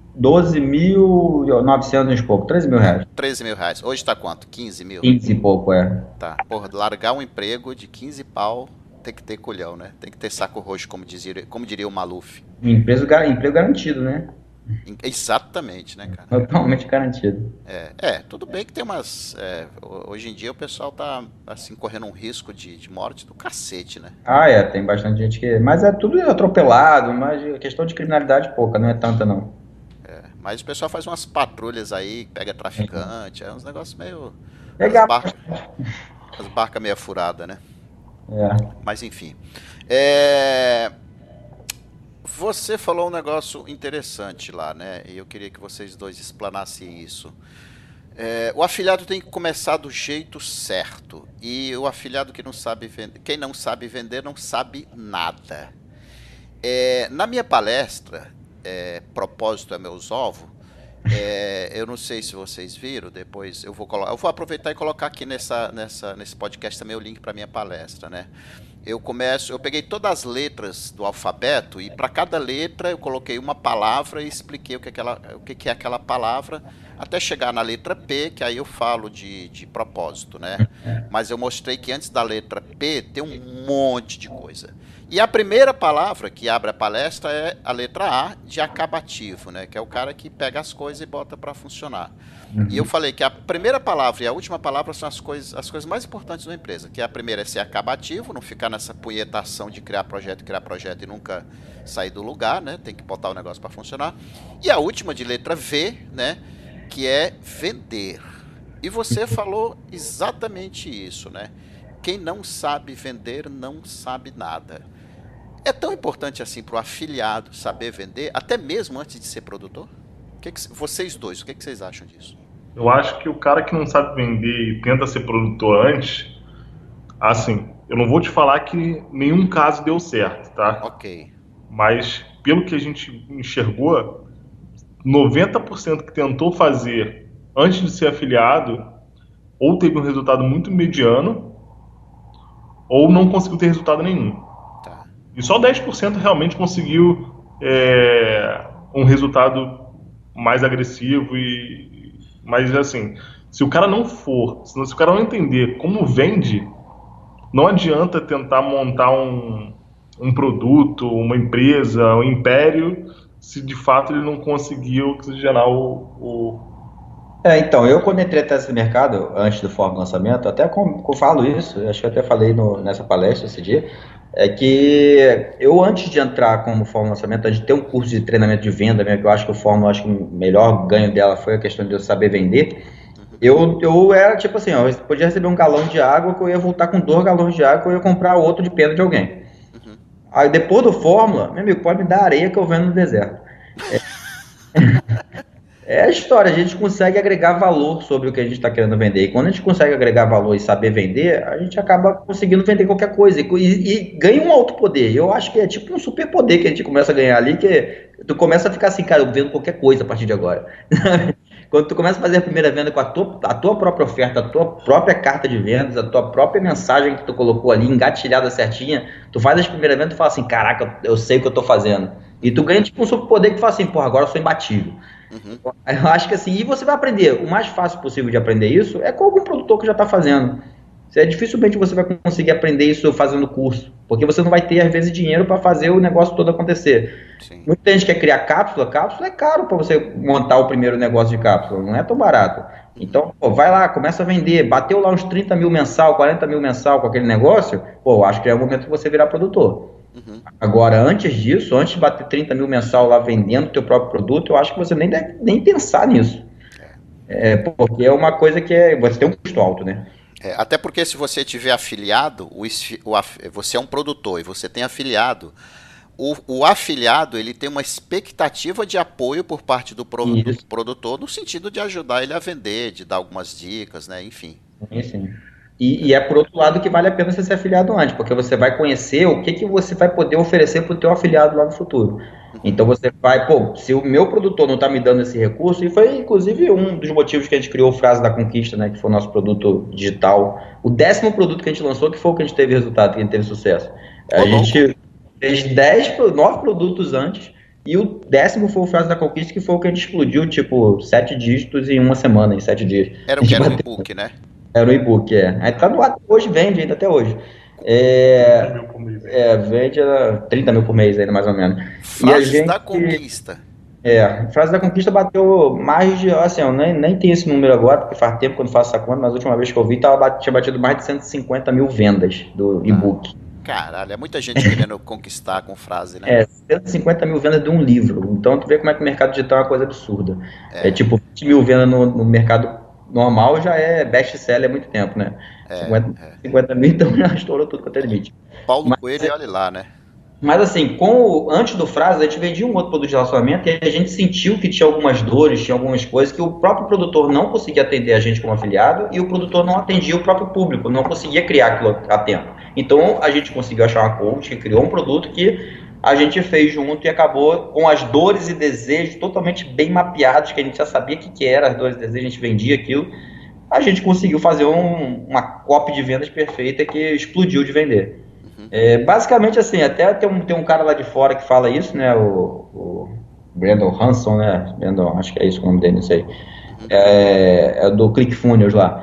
12.900 e pouco, 13 mil reais. 13 mil reais. Hoje tá quanto? 15 mil? 15 e pouco, Tá. Porra, largar um emprego de 15 pau tem que ter culhão, né? Tem que ter saco roxo, como diria o Maluf. Emprego garantido, né? Exatamente, né, cara? Totalmente garantido. Tudo bem que tem umas... hoje em dia o pessoal tá, assim, correndo um risco de morte do cacete, né? Tem bastante gente que... Mas é tudo atropelado, mas a questão de criminalidade pouca, não é tanta, não. Mas o pessoal faz umas patrulhas aí, pega traficante, uns negócios meio... Legal. As barcas meio furadas, né? Mas enfim. Você falou um negócio interessante lá, né? E eu queria que vocês dois explanassem isso. O afiliado tem que começar do jeito certo. E o afiliado que não sabe vender, quem não sabe vender, não sabe nada. Na minha palestra, Propósito é Meus Ovos, eu não sei se vocês viram, depois eu vou aproveitar e colocar aqui nesse podcast também o link para minha palestra, né? Eu peguei todas as letras do alfabeto e para cada letra eu coloquei uma palavra e expliquei o que é aquela palavra, até chegar na letra P, que aí eu falo de propósito, né? Mas eu mostrei que antes da letra P tem um monte de coisa. E a primeira palavra que abre a palestra é a letra A, de acabativo, né? Que é o cara que pega as coisas e bota para funcionar. E eu falei que a primeira palavra e a última palavra são as coisas mais importantes da empresa. Que a primeira é ser acabativo, não ficar nessa punhetação de criar projeto e nunca sair do lugar, né? Tem que botar o negócio para funcionar. E a última, de letra V, né? Que é vender. E você falou exatamente isso, né? Quem não sabe vender não sabe nada. É tão importante assim para o afiliado saber vender, até mesmo antes de ser produtor? Vocês dois, o que vocês acham disso? Eu acho que o cara que não sabe vender e tenta ser produtor antes, assim, eu não vou te falar que nenhum caso deu certo, tá? Ok. Mas, pelo que a gente enxergou, 90% que tentou fazer antes de ser afiliado, ou teve um resultado muito mediano, ou não conseguiu ter resultado nenhum. Tá. E só 10% realmente conseguiu um resultado mais agressivo. Mas assim, se o cara não entender como vende, não adianta tentar montar um produto, uma empresa, um império, se de fato ele não conseguiu oxigenar então, eu quando entrei até esse mercado, antes do Fórmula Lançamento, até como eu falo isso, acho que eu até falei nessa palestra esse dia, é que eu antes de entrar como Fórmula Lançamento, antes de ter um curso de treinamento de venda, mesmo, que eu acho que acho que o melhor ganho dela foi a questão de eu saber vender, eu era tipo assim, eu podia receber um galão de água que eu ia voltar com 2 galões de água que eu ia comprar outro de pena de alguém. Aí depois do Fórmula, meu amigo, pode me dar areia que eu vendo no deserto. É a história, a gente consegue agregar valor sobre o que a gente está querendo vender. E quando a gente consegue agregar valor e saber vender, a gente acaba conseguindo vender qualquer coisa. E ganha um alto poder. Eu acho que é tipo um super poder que a gente começa a ganhar ali, que tu começa a ficar assim, cara, eu vendo qualquer coisa a partir de agora. Quando tu começa a fazer a primeira venda com a tua própria oferta, a tua própria carta de vendas, a tua própria mensagem que tu colocou ali, engatilhada certinha, tu faz as primeiras vendas e fala assim, caraca, eu sei o que eu tô fazendo. E tu ganha tipo um superpoder que fala assim, porra, agora eu sou imbatível. Uhum. Eu acho que assim, e você vai aprender, o mais fácil possível de aprender isso é com algum produtor que já está fazendo. Dificilmente você vai conseguir aprender isso fazendo curso, porque você não vai ter, às vezes, dinheiro para fazer o negócio todo acontecer. Sim. Muita gente quer criar cápsula é caro para você montar o primeiro negócio de cápsula, não é tão barato. Então, pô, vai lá, começa a vender, bateu lá uns 30 mil mensal, 40 mil mensal com aquele negócio, pô, acho que é o momento que você virar produtor. Uhum. Agora, antes disso, antes de bater 30 mil mensal lá vendendo o teu próprio produto, eu acho que você nem deve nem pensar nisso. Porque é uma coisa que você tem um custo alto, né? Até porque se você tiver afiliado, você é um produtor e você tem afiliado, o afiliado ele tem uma expectativa de apoio por parte do produtor no sentido de ajudar ele a vender, de dar algumas dicas, né? Enfim. Sim. E é por outro lado que vale a pena você ser afiliado antes, porque você vai conhecer o que você vai poder oferecer para o teu afiliado lá no futuro. Então você vai, pô, se o meu produtor não está me dando esse recurso, e foi inclusive um dos motivos que a gente criou o Frase da Conquista, né, que foi o nosso produto digital, o 10º produto que a gente lançou, que foi o que a gente teve resultado, que a gente teve sucesso. A gente fez 9 produtos antes, e o 10º foi o Frase da Conquista, que foi o que a gente explodiu, tipo, 7 dígitos em uma semana, em 7 dias. Era o que era o e-book, né? Era o e-book, Aí tá no ar hoje, vende ainda até hoje. 30 mil por mês. Vende 30 mil por mês ainda, mais ou menos. Frases da Conquista. Frase da Conquista bateu mais de, assim, eu nem tenho esse número agora, porque faz tempo que eu não faço essa conta, mas a última vez que eu vi, tinha batido mais de 150 mil vendas do e-book. Caralho, é muita gente querendo conquistar com frase, né? 150 mil vendas de um livro. Então tu vê como é que o mercado digital é uma coisa absurda. Tipo, 20 mil vendas no mercado normal já é best-seller há muito tempo, né? 50 mil, então já estourou tudo quanto é limite. Paulo Coelho, olha lá, né? Mas assim, antes do Frase, a gente vendia um outro produto de relacionamento e a gente sentiu que tinha algumas dores, tinha algumas coisas que o próprio produtor não conseguia atender a gente como afiliado e o produtor não atendia o próprio público, não conseguia criar aquilo a tempo. Então a gente conseguiu achar uma coach que criou um produto que a gente fez junto e acabou com as dores e desejos totalmente bem mapeados, que a gente já sabia o que era as dores e desejos, a gente vendia aquilo. A gente conseguiu fazer uma copy de vendas perfeita que explodiu de vender. Basicamente assim, até tem um cara lá de fora que fala isso, né, o Brandon Hanson, né, acho que é isso o nome dele, não sei, é do ClickFunnels lá.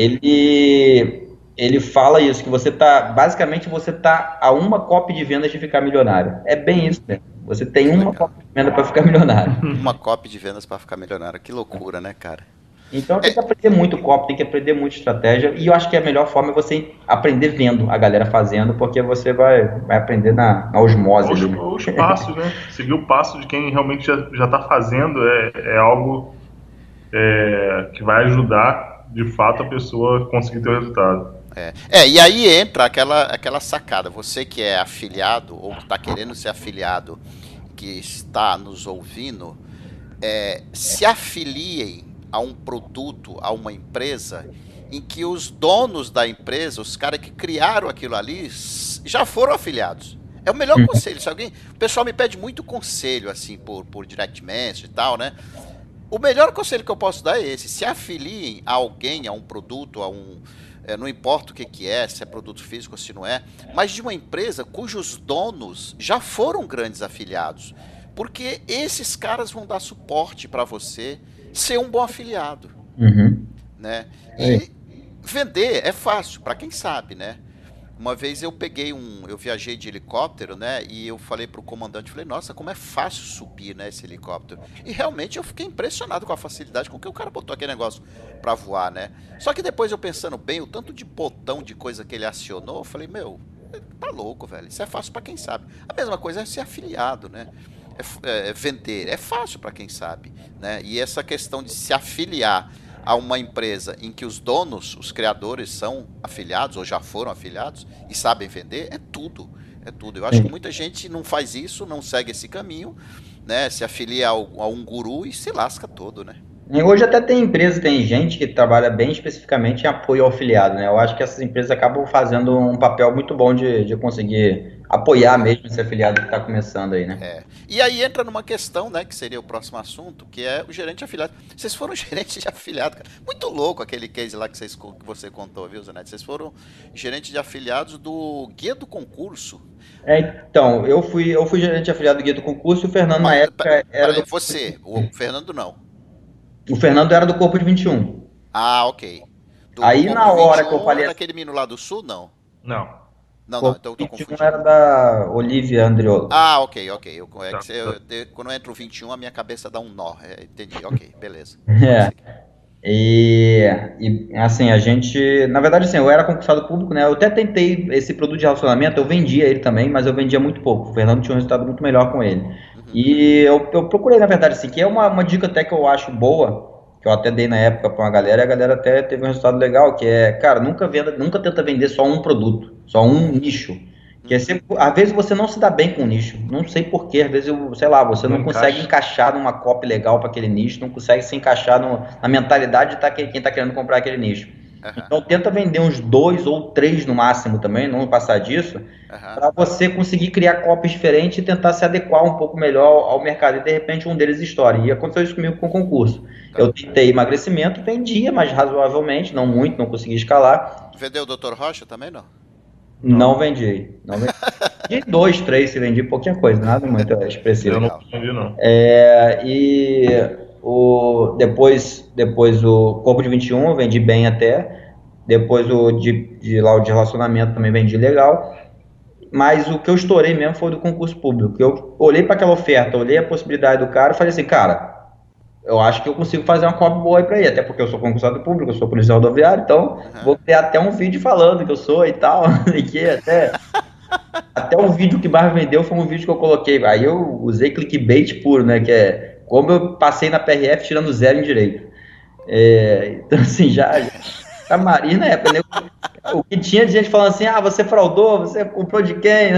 Ele fala isso, que basicamente você tá a uma copy de vendas de ficar milionário. É bem isso, né? Você tem uma copy de venda para ficar milionário. Uma copy de vendas para ficar milionário, que loucura, né, cara? Então tem que aprender muito copy, tem que aprender muito estratégia, e eu acho que a melhor forma é você aprender vendo a galera fazendo, porque você vai aprender na osmose. Os passos, né? Seguir o passo de quem realmente já está fazendo é algo que vai ajudar, de fato, a pessoa a conseguir ter o resultado. E aí entra aquela sacada. Você que é afiliado, ou que está querendo ser afiliado, que está nos ouvindo, se afiliem a um produto, a uma empresa, em que os donos da empresa, os caras que criaram aquilo ali, já foram afiliados. É o melhor conselho. O pessoal me pede muito conselho, assim, por direct message e tal, né? O melhor conselho que eu posso dar é esse: se afiliem a alguém, a um produto, não importa o que é, se é produto físico ou se não é, mas de uma empresa cujos donos já foram grandes afiliados. Porque esses caras vão dar suporte para você ser um bom afiliado, né? E vender é fácil, para quem sabe, né? Uma vez eu viajei de helicóptero, né? E eu falei pro comandante, falei, nossa, como é fácil subir, né, esse helicóptero. E realmente eu fiquei impressionado com a facilidade com que o cara botou aquele negócio para voar, né? Só que depois eu pensando bem, o tanto de botão de coisa que ele acionou, eu falei, tá louco, velho. Isso é fácil para quem sabe. A mesma coisa é ser afiliado, né? Vender é fácil para quem sabe, né? E essa questão de se afiliar a uma empresa em que os donos, os criadores são afiliados ou já foram afiliados e sabem vender, é tudo. Eu acho que muita gente não faz isso, não segue esse caminho né, se afilia a um guru e se lasca todo, né? E hoje até tem empresa, tem gente que trabalha bem especificamente em apoio ao afiliado, né? Eu acho que essas empresas acabam fazendo um papel muito bom de conseguir apoiar mesmo esse afiliado que está começando aí, né? E aí entra numa questão, né, que seria o próximo assunto, que é o gerente de afiliado. Vocês foram gerente de afiliado, cara. Muito louco aquele case lá que você contou, viu, Zanetti? Vocês foram gerente de afiliados do Guia do Concurso. Então, eu fui gerente de afiliado do Guia do Concurso e o Fernando na época era do... Você, o Fernando não. O Fernando era do Corpo de 21. Ah, ok. Aí na hora que eu falei... Daquele menino lá do Sul, não? Não. Não, então eu tô 21 confundindo. era da Olivia Andriolo. Ah, ok. Quando eu entro 21, a minha cabeça dá um nó. Entendi, ok, beleza. E assim, a gente... Na verdade, assim, eu era concursado público, né? Eu até tentei esse produto de relacionamento, eu vendia ele também, mas eu vendia muito pouco. O Fernando tinha um resultado muito melhor com ele. E eu procurei, na verdade, assim, que é uma dica até que eu acho boa, que eu até dei na época pra uma galera, e a galera até teve um resultado legal, que é, cara, nunca tenta vender só um produto, só um nicho. Que é sempre, às vezes você não se dá bem com o nicho, não sei porquê, às vezes, sei lá, você não consegue encaixar numa copy legal para aquele nicho, não consegue se encaixar na mentalidade de quem tá querendo comprar aquele nicho. Então tenta vender uns 2 ou 3 no máximo também, não passar disso, para você conseguir criar copies diferentes e tentar se adequar um pouco melhor ao mercado, e de repente um deles estoura. E aconteceu isso comigo com o concurso. Eu tentei emagrecimento, vendia, mas razoavelmente, não muito, não consegui escalar. Vendeu o Dr. Rocha também, não? Não vendi. De 2, 3 se vendi, pouquinha coisa, nada muito expressivo. Eu não vendi, não. Depois o Corpo de 21 eu vendi bem até. Depois o de relacionamento também vendi legal. Mas o que eu estourei mesmo foi do concurso público. Eu olhei para aquela oferta, olhei a possibilidade do cara e falei assim, cara, eu acho que eu consigo fazer uma copy boa aí pra ele, até porque eu sou concursado público, eu sou policial rodoviário, então vou ter até um vídeo falando que eu sou e tal, e que até o vídeo que mais vendeu foi um vídeo que eu coloquei, aí eu usei clickbait puro, né, que é como eu passei na PRF tirando 0 em direito. Então assim, a Marina, o que tinha de gente falando assim, você fraudou, você comprou de quem?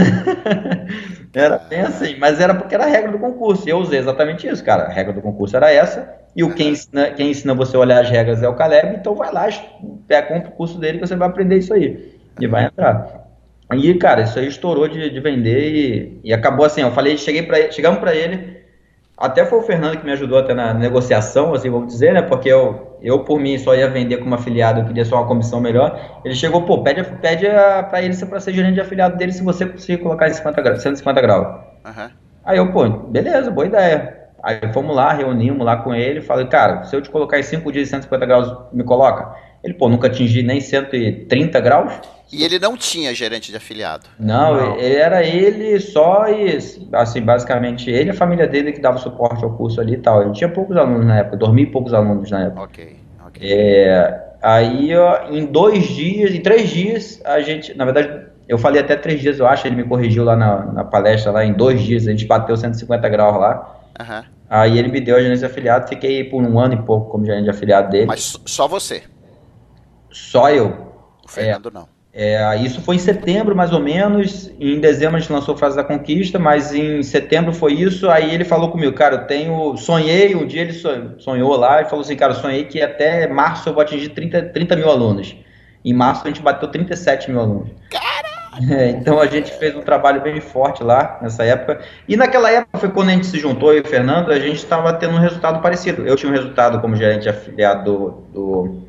Era bem assim, mas era porque era a regra do concurso, e eu usei exatamente isso, cara, a regra do concurso era essa, e quem ensina você a olhar as regras é o Caleb, então vai lá, compra o curso dele que você vai aprender isso aí, e vai entrar. E, cara, isso aí estourou de vender, e acabou assim, chegamos pra ele, até foi o Fernando que me ajudou até na negociação, assim, vamos dizer, né, porque eu por mim, só ia vender como afiliado, eu queria só uma comissão melhor. Ele chegou, pede pra ele para ser gerente de afiliado dele se você conseguir colocar em 150 graus. Aí eu, beleza, boa ideia. Aí fomos lá, reunimos lá com ele, falei, cara, se eu te colocar em 5 dias de 150 graus, me coloca? Ele, nunca atingi nem 130 graus. E ele não tinha gerente de afiliado? Não. Era ele só e, assim, basicamente, ele e a família dele que dava suporte ao curso ali e tal. Ele tinha poucos alunos na época, 2.000 alunos na época. Ok. Aí, em 3 dias, a gente, na verdade, eu falei até 3 dias, eu acho, ele me corrigiu lá na palestra, lá em 2 dias, a gente bateu 150 graus lá. Aí ele me deu a gerência de afiliado, fiquei por 1 ano e pouco como gerente de afiliado dele. Mas só você? Só eu. O Fernando não. Isso foi em setembro, mais ou menos. Em dezembro a gente lançou Frase da Conquista, mas em setembro foi isso. Aí ele falou comigo, cara, sonhei, um dia ele sonhou lá e falou assim, cara, eu sonhei que até março eu vou atingir 30 mil alunos. Em março a gente bateu 37 mil alunos. Então a gente fez um trabalho bem forte lá nessa época. E naquela época foi quando a gente se juntou, eu e o Fernando, a gente estava tendo um resultado parecido. Eu tinha um resultado como gerente afiliado do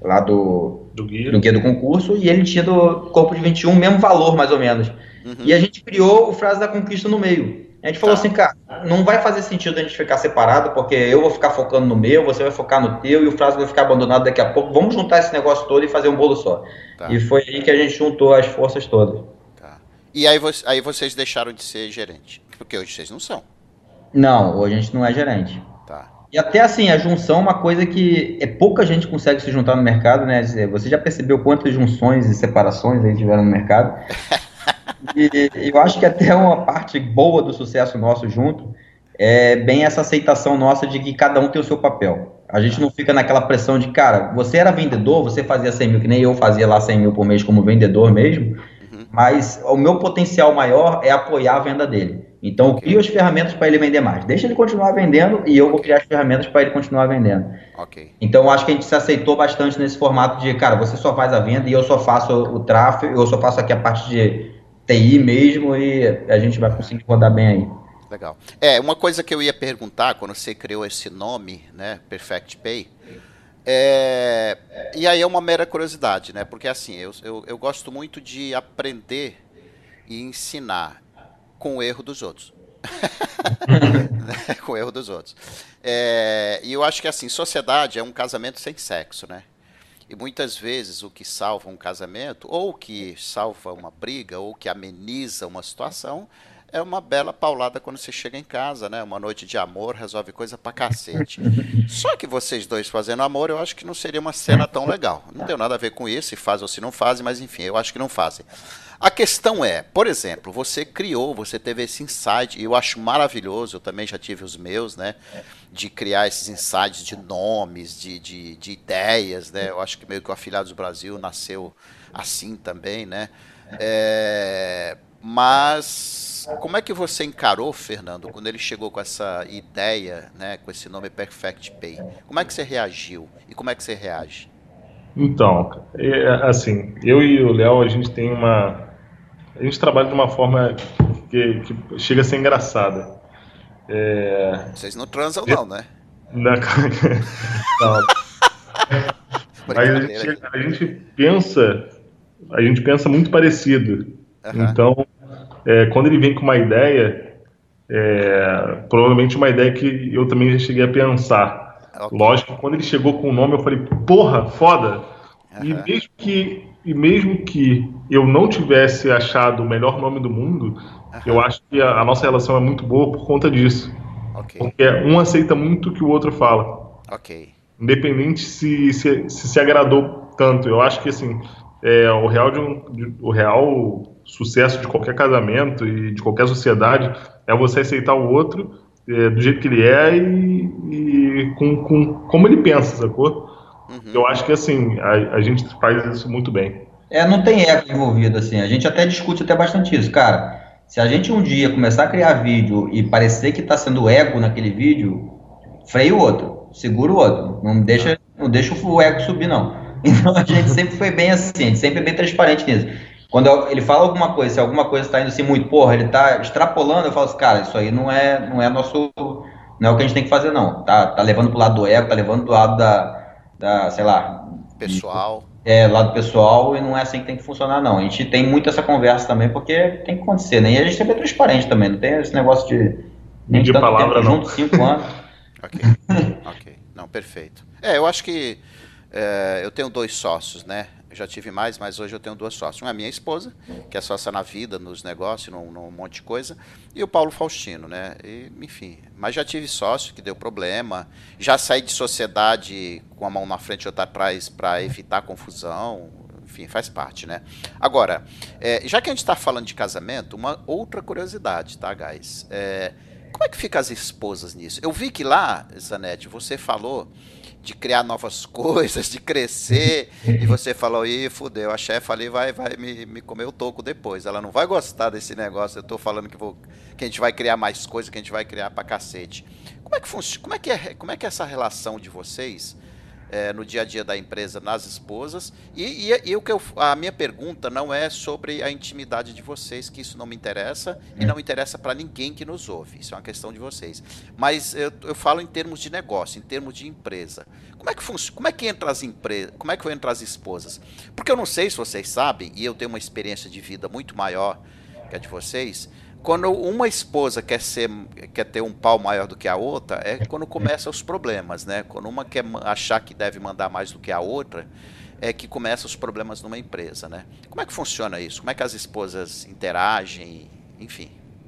Guia do Concurso, e ele tinha do Corpo de 21 o mesmo valor, mais ou menos. E a gente criou o Frase da Conquista no meio. A gente falou assim, cara, não vai fazer sentido a gente ficar separado, porque eu vou ficar focando no meu, você vai focar no teu, e o Frase vai ficar abandonado daqui a pouco. Vamos juntar esse negócio todo e fazer um bolo só. E foi aí que a gente juntou as forças todas. E aí vocês deixaram de ser gerente? Porque hoje vocês não são. Não, hoje a gente não é gerente. E até assim, a junção é uma coisa que pouca gente consegue se juntar no mercado, né? Você já percebeu quantas junções e separações aí tiveram no mercado? E eu acho que até uma parte boa do sucesso nosso junto é bem essa aceitação nossa de que cada um tem o seu papel. A gente não fica naquela pressão de, cara, você era vendedor, você fazia 100 mil, que nem eu fazia lá 100 mil por mês como vendedor mesmo, mas o meu potencial maior é apoiar a venda dele. Então eu crio as ferramentas para ele vender mais. Deixa ele continuar vendendo e eu vou criar as ferramentas para ele continuar vendendo. Então eu acho que a gente se aceitou bastante nesse formato de, cara, você só faz a venda e eu só faço o tráfego, eu só faço aqui a parte de TI mesmo e a gente vai conseguir rodar bem aí. Legal. Uma coisa que eu ia perguntar quando você criou esse nome, né, Perfect Pay, e aí é uma mera curiosidade, né, porque assim, eu gosto muito de aprender e ensinar com o erro dos outros. Com o erro dos outros. E eu acho que assim, sociedade é um casamento sem sexo, né? E muitas vezes o que salva um casamento, ou o que salva uma briga, ou o que ameniza uma situação, é uma bela paulada quando você chega em casa, né? Uma noite de amor resolve coisa pra cacete. Só que vocês dois fazendo amor, eu acho que não seria uma cena tão legal. Não tem nada a ver com isso, se faz ou se não fazem, mas enfim, eu acho que não fazem. A questão é, por exemplo, você teve esse insight, e eu acho maravilhoso, eu também já tive os meus, né? De criar esses insights de nomes, de ideias, né? Eu acho que meio que o Afiliados do Brasil nasceu assim também, né? Mas como é que você encarou, Fernando, quando ele chegou com essa ideia, né, com esse nome Perfect Pay? Como é que você reagiu e como é que você reage? Então, assim, eu e o Léo, a gente trabalha de uma forma que chega a ser engraçada. Vocês não transam não, né? Não. Mas a gente pensa muito parecido. Uhum. Então, quando ele vem com uma ideia, provavelmente uma ideia que eu também já cheguei a pensar. Okay. Lógico que quando ele chegou com o nome, eu falei, porra, foda! Uhum. E mesmo que eu não tivesse achado o melhor nome do mundo, eu acho que a nossa relação é muito boa por conta disso. Okay. Porque um aceita muito o que o outro fala. Okay. Independente se agradou tanto. Eu acho que assim, o real sucesso de qualquer casamento e de qualquer sociedade é você aceitar o outro do jeito que ele é e com como ele pensa, sacou? Uhum. Eu acho que assim, a gente faz isso muito bem. Não tem ego envolvido, assim, a gente até discute até bastante isso, cara. Se a gente um dia começar a criar vídeo e parecer que tá sendo ego naquele vídeo, freia o outro, segura o outro, não deixa o ego subir, não. Então a gente sempre foi bem assim, a gente sempre é bem transparente nisso. Quando ele fala alguma coisa, se alguma coisa está indo assim muito, porra, ele tá extrapolando, eu falo assim, cara, isso aí não é o que a gente tem que fazer, não. Tá levando pro lado do ego, tá levando do lado da sei lá... Pessoal. Lado pessoal, e não é assim que tem que funcionar, não. A gente tem muito essa conversa também, porque tem que acontecer, né? E a gente sempre é transparente também, não tem esse negócio de... Nem de palavra, não. Junto 5 anos. Ok. Não, perfeito. Eu acho que eu tenho 2 sócios, né? Eu já tive mais, mas hoje eu tenho 2 sócios. Uma é a minha esposa, que é sócia na vida, nos negócios, num monte de coisa, e o Paulo Faustino, né? E, enfim, mas já tive sócio que deu problema, já saí de sociedade com a mão na frente e outra atrás para evitar confusão, enfim, faz parte, né? Agora, já que a gente está falando de casamento, uma outra curiosidade, tá, guys? Como é que ficam as esposas nisso? Eu vi que lá, Zanetti, você falou de criar novas coisas, de crescer, e você falou, fudeu, a chefe ali vai me comer o toco depois, ela não vai gostar desse negócio, eu tô falando que a gente vai criar mais coisas, que a gente vai criar pra cacete. Como é que funciona, como é que é essa relação de vocês no dia a dia da empresa, nas esposas, a minha pergunta não é sobre a intimidade de vocês, que isso não me interessa, e não interessa para ninguém que nos ouve, isso é uma questão de vocês, mas eu falo em termos de negócio, em termos de empresa. Como é que funciona? Como é que entra as empresas? Como é que entra as esposas? Porque eu não sei se vocês sabem, e eu tenho uma experiência de vida muito maior que a de vocês. Quando uma esposa quer ter um pau maior do que a outra, é quando começam os problemas, né? Quando uma quer achar que deve mandar mais do que a outra, é que começam os problemas numa empresa, né? Como é que funciona isso? Como é que as esposas interagem? Enfim.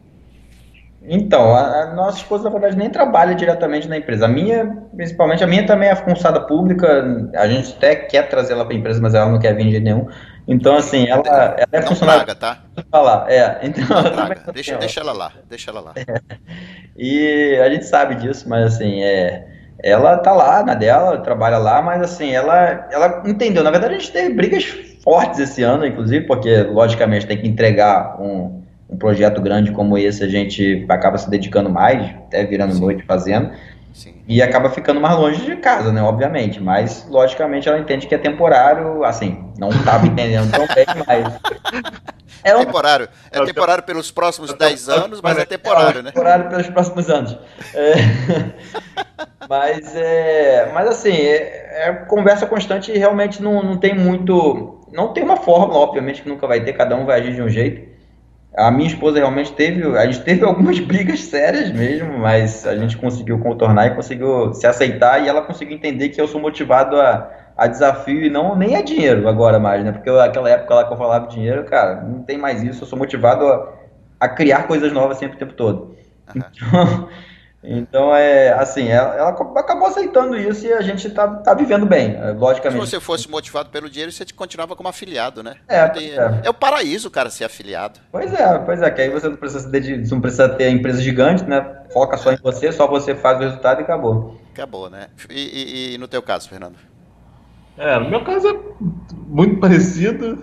Então, a nossa esposa, na verdade, nem trabalha diretamente na empresa. A minha, principalmente, a minha também é funcionária pública. A gente até quer trazer ela para a empresa, mas ela não quer vir de nenhum. Então, assim, ela é funcionária... Não traga, tá? Falar. Então, não traga. Deixa ela lá. E a gente sabe disso, mas assim, ela tá lá na dela, trabalha lá, mas assim, ela entendeu. Na verdade, a gente teve brigas fortes esse ano, inclusive, porque, logicamente, tem que entregar um projeto grande como esse, a gente acaba se dedicando mais, até virando noite fazendo, e acaba ficando mais longe de casa, né, obviamente, mas logicamente ela entende que é temporário, assim, não estava entendendo tão bem, mas... É temporário pelos próximos 10 anos, mas é temporário, né? Temporário pelos próximos anos. Mas assim, conversa constante e realmente não tem muito... Não tem uma fórmula, obviamente, que nunca vai ter, cada um vai agir de um jeito. A minha esposa realmente a gente teve algumas brigas sérias mesmo, mas a gente conseguiu contornar e conseguiu se aceitar, e ela conseguiu entender que eu sou motivado a desafio e não nem a dinheiro agora mais, né? Porque aquela época lá que eu falava de dinheiro, cara, não tem mais isso, eu sou motivado a criar coisas novas sempre o tempo todo. Então assim, ela acabou aceitando isso e a gente tá vivendo bem, logicamente. Se você fosse motivado pelo dinheiro, você continuava como afiliado, né? É o paraíso, cara, ser afiliado. Pois é, que aí você não precisa ter empresa gigante, né? Foca só em você, só você faz o resultado e acabou. Acabou, né? E no teu caso, Fernando? No meu caso é muito parecido.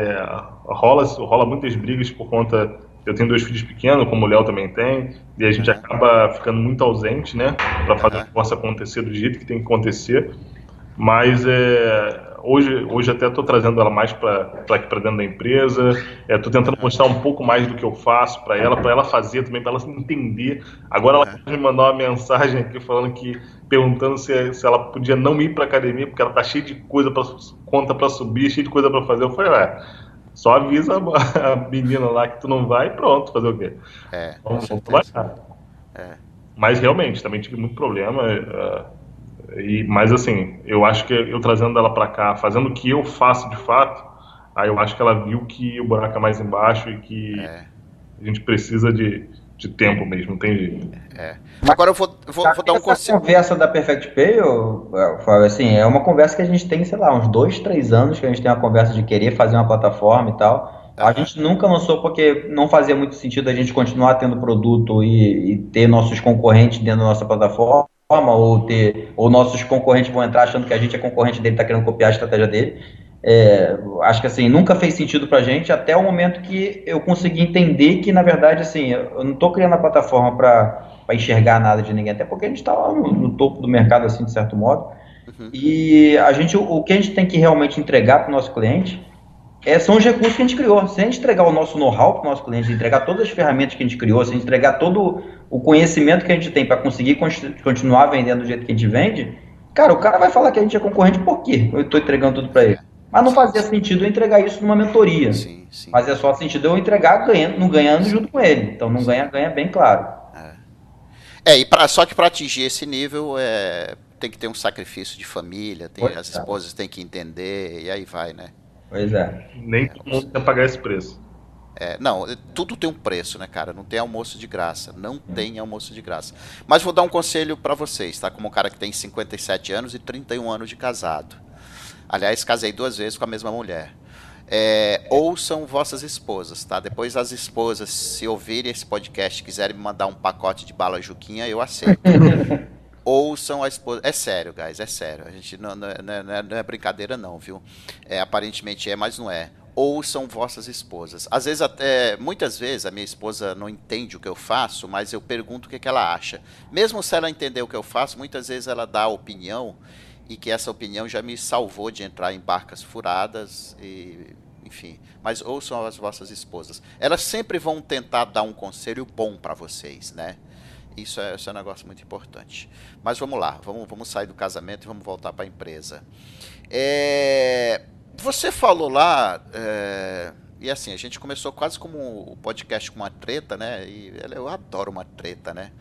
Rola muitas brigas por conta. Eu tenho 2 filhos pequenos, como o Léo também tem, e a gente acaba ficando muito ausente, né? Para fazer o que possa acontecer do jeito que tem que acontecer. Mas hoje até estou trazendo ela mais para aqui para dentro da empresa. Estou tentando mostrar um pouco mais do que eu faço para ela fazer também, para ela entender. Agora ela pode me mandar uma mensagem aqui perguntando se ela podia não ir para academia, porque ela tá cheia de coisa conta para subir, cheia de coisa para fazer. Eu falei, só avisa a menina lá que tu não vai e pronto, fazer o quê? Vamos trabalhar. Mas realmente, também tive muito problema. Mas assim, eu acho que eu trazendo ela para cá, fazendo o que eu faço de fato, aí eu acho que ela viu que o buraco é mais embaixo e que a gente precisa de tempo mesmo, não tem jeito. Agora eu vou dar um conselho. A conversa da Perfect Pay, Fábio, assim, é uma conversa que a gente tem, sei lá, uns 2, 3 anos que a gente tem uma conversa de querer fazer uma plataforma e tal. A gente nunca lançou porque não fazia muito sentido a gente continuar tendo produto e ter nossos concorrentes dentro da nossa plataforma, ou nossos concorrentes vão entrar achando que a gente é concorrente dele, tá querendo copiar a estratégia dele. Acho que assim, nunca fez sentido pra gente até o momento que eu consegui entender que, na verdade, assim, eu não tô criando a plataforma para enxergar nada de ninguém, até porque a gente tá lá no topo do mercado, assim, de certo modo. E o que a gente tem que realmente entregar para o nosso cliente são os recursos que a gente criou. Se a gente entregar o nosso know-how para o nosso cliente, entregar todas as ferramentas que a gente criou, se a gente entregar todo o conhecimento que a gente tem para conseguir continuar vendendo do jeito que a gente vende, cara, o cara vai falar que a gente é concorrente por quê? Eu estou entregando tudo para ele. Mas não fazia sentido eu entregar isso numa mentoria. Sim. Fazia só sentido eu entregar ganhando junto com ele. Então não ganha bem claro. Só que para atingir esse nível tem que ter um sacrifício de família, as esposas têm que entender, e aí vai, né? Pois é. Nem todo mundo quer pagar esse preço. Não, tudo tem um preço, né, cara? Não tem almoço de graça. Não tem almoço de graça. Mas vou dar um conselho para vocês, tá? Como um cara que tem 57 anos e 31 anos de casado. Aliás, casei 2 vezes com a mesma mulher. Ouçam vossas esposas, tá? Depois as esposas, se ouvirem esse podcast e quiserem me mandar um pacote de bala Juquinha, eu aceito. Ouçam a esposa. É sério, guys, é sério. A gente não é brincadeira não, viu? Aparentemente mas não é. Ouçam vossas esposas. Às vezes muitas vezes a minha esposa não entende o que eu faço, mas eu pergunto o que ela acha. Mesmo se ela entender o que eu faço, muitas vezes ela dá opinião, e que essa opinião já me salvou de entrar em barcas furadas, enfim. Mas ouçam as vossas esposas. Elas sempre vão tentar dar um conselho bom para vocês, né? Isso é um negócio muito importante. Mas vamos lá, vamos sair do casamento e vamos voltar para a empresa. Você falou lá, e assim, a gente começou quase como o podcast com uma treta, né? E eu adoro uma treta, né?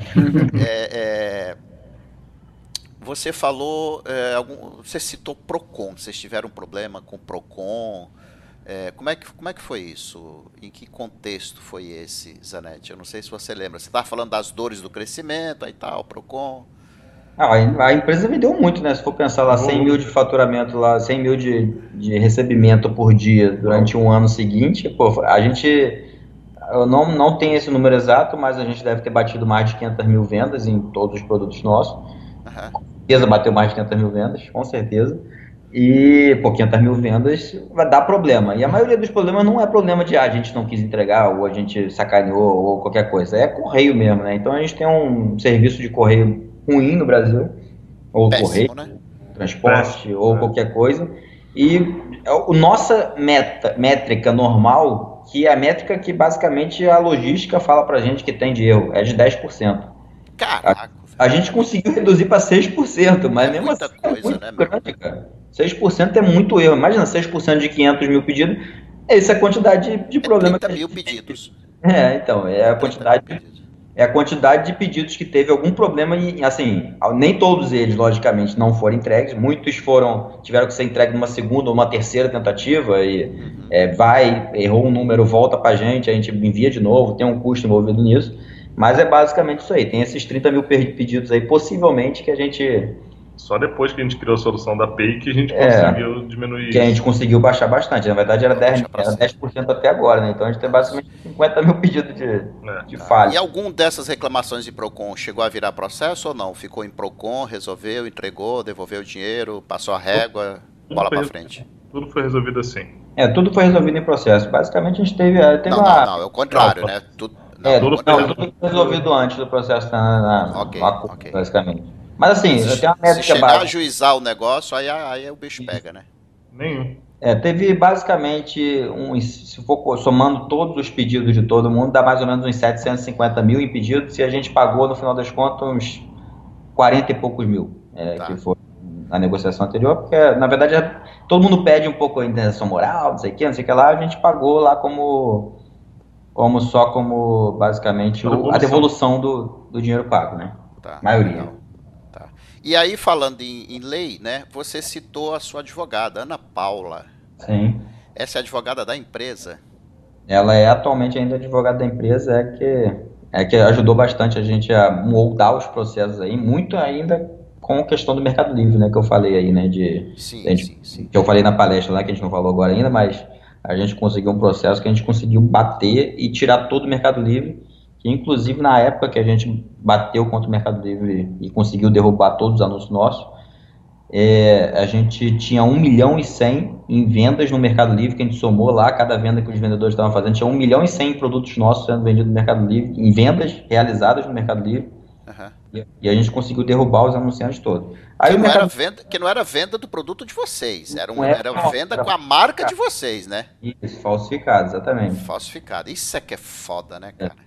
Você falou, você citou Procon, vocês tiveram um problema com Procon. Como é que foi isso? Em que contexto foi esse, Zanetti? Eu não sei se você lembra. Você estava falando das dores do crescimento, aí tal, Procon. A empresa vendeu muito, né? Se for pensar lá, 100 mil de faturamento, lá, 100 mil de recebimento por dia durante um ano seguinte, pô, a gente... Eu não tenho esse número exato, mas a gente deve ter batido mais de 500 mil vendas em todos os produtos nossos. Com certeza bateu mais de 500 mil vendas, com certeza. E, 500 mil vendas vai dar problema. E a maioria dos problemas não é problema de a gente não quis entregar, ou a gente sacaneou, ou qualquer coisa. É correio mesmo, né? Então a gente tem um serviço de correio ruim no Brasil, ou correio, Péssimo, né? transporte, ou qualquer coisa. E a nossa métrica normal, que é a métrica que basicamente a logística fala pra gente que tem de erro, é de 10%. Caraca, A gente conseguiu reduzir para 6%, mas é mesmo muita assim é coisa, muito né, meu? grande, cara. 6% é muito erro. Imagina, 6% de 500 mil pedidos, essa é a quantidade de É problema que 30 a mil gente pedidos. tem. Então, É 30 mil pedidos. é a quantidade de pedidos que teve algum problema e, assim, nem todos eles, logicamente, não foram entregues. Muitos tiveram que ser entregues numa segunda ou uma terceira tentativa e Uhum. errou um número, volta pra gente, a gente envia de novo, tem um custo envolvido nisso. Mas é basicamente isso aí. Tem esses 30 mil pedidos aí, possivelmente, que a gente Só depois que a gente criou a solução da API que a gente conseguiu diminuir que a gente isso. conseguiu baixar bastante. Na verdade, era Vou deixar 10, pra era cima. 10% até agora, né? Então a gente tem Nossa. basicamente 50 mil pedidos de Tá. falha. E algum dessas reclamações de Procon chegou a virar processo ou não? Ficou em Procon, resolveu, entregou, devolveu o dinheiro, passou a régua, bola pra frente? Tudo foi resolvido assim. Tudo foi resolvido em processo. Basicamente a gente teve Não, não, não, é o contrário, Não, né? Tudo, não, é o tudo foi tudo contrário. foi resolvido antes do processo no Ok, acordo, ok. basicamente. Mas assim, eu tenho uma Se métrica chegar a básica. ajuizar o negócio, aí o bicho pega, né? nenhum. Teve basicamente, se for somando todos os pedidos de todo mundo, dá mais ou menos uns 750 mil em pedidos, e a gente pagou, no final das contas, uns 40 e poucos mil, que Tá. foi na negociação anterior, porque, na verdade, todo mundo pede um pouco a indenização moral, não sei o que lá, a gente pagou lá como basicamente, a devolução do dinheiro pago, né? Tá, Maioria. legal. Tá. E aí, falando em lei, né? Você citou a sua advogada, Ana Paula. Sim. Essa é a advogada da empresa? Ela é atualmente ainda advogada da empresa, que ajudou bastante a gente a moldar os processos aí, muito ainda com a questão do Mercado Livre, né, que eu falei aí, né, Sim, sim, sim. que eu falei na palestra lá, que a gente não falou agora ainda, mas a gente conseguiu um processo que a gente conseguiu bater e tirar todo o Mercado Livre, que inclusive na época que a gente bateu contra o Mercado Livre e conseguiu derrubar todos os anúncios nossos, a gente tinha 1 milhão e 100 em vendas no Mercado Livre, que a gente somou lá, cada venda que os vendedores estavam fazendo, tinha 1 milhão e 100 produtos nossos sendo vendidos no Mercado Livre, em vendas realizadas no Mercado Livre, Uhum. e a gente conseguiu derrubar os anunciantes todos. Aí Que o não era Mercado venda, que não era venda do produto de vocês, não era, era venda com a marca de vocês, né? isso, falsificado, exatamente. Falsificado. Isso é que é foda, né, cara?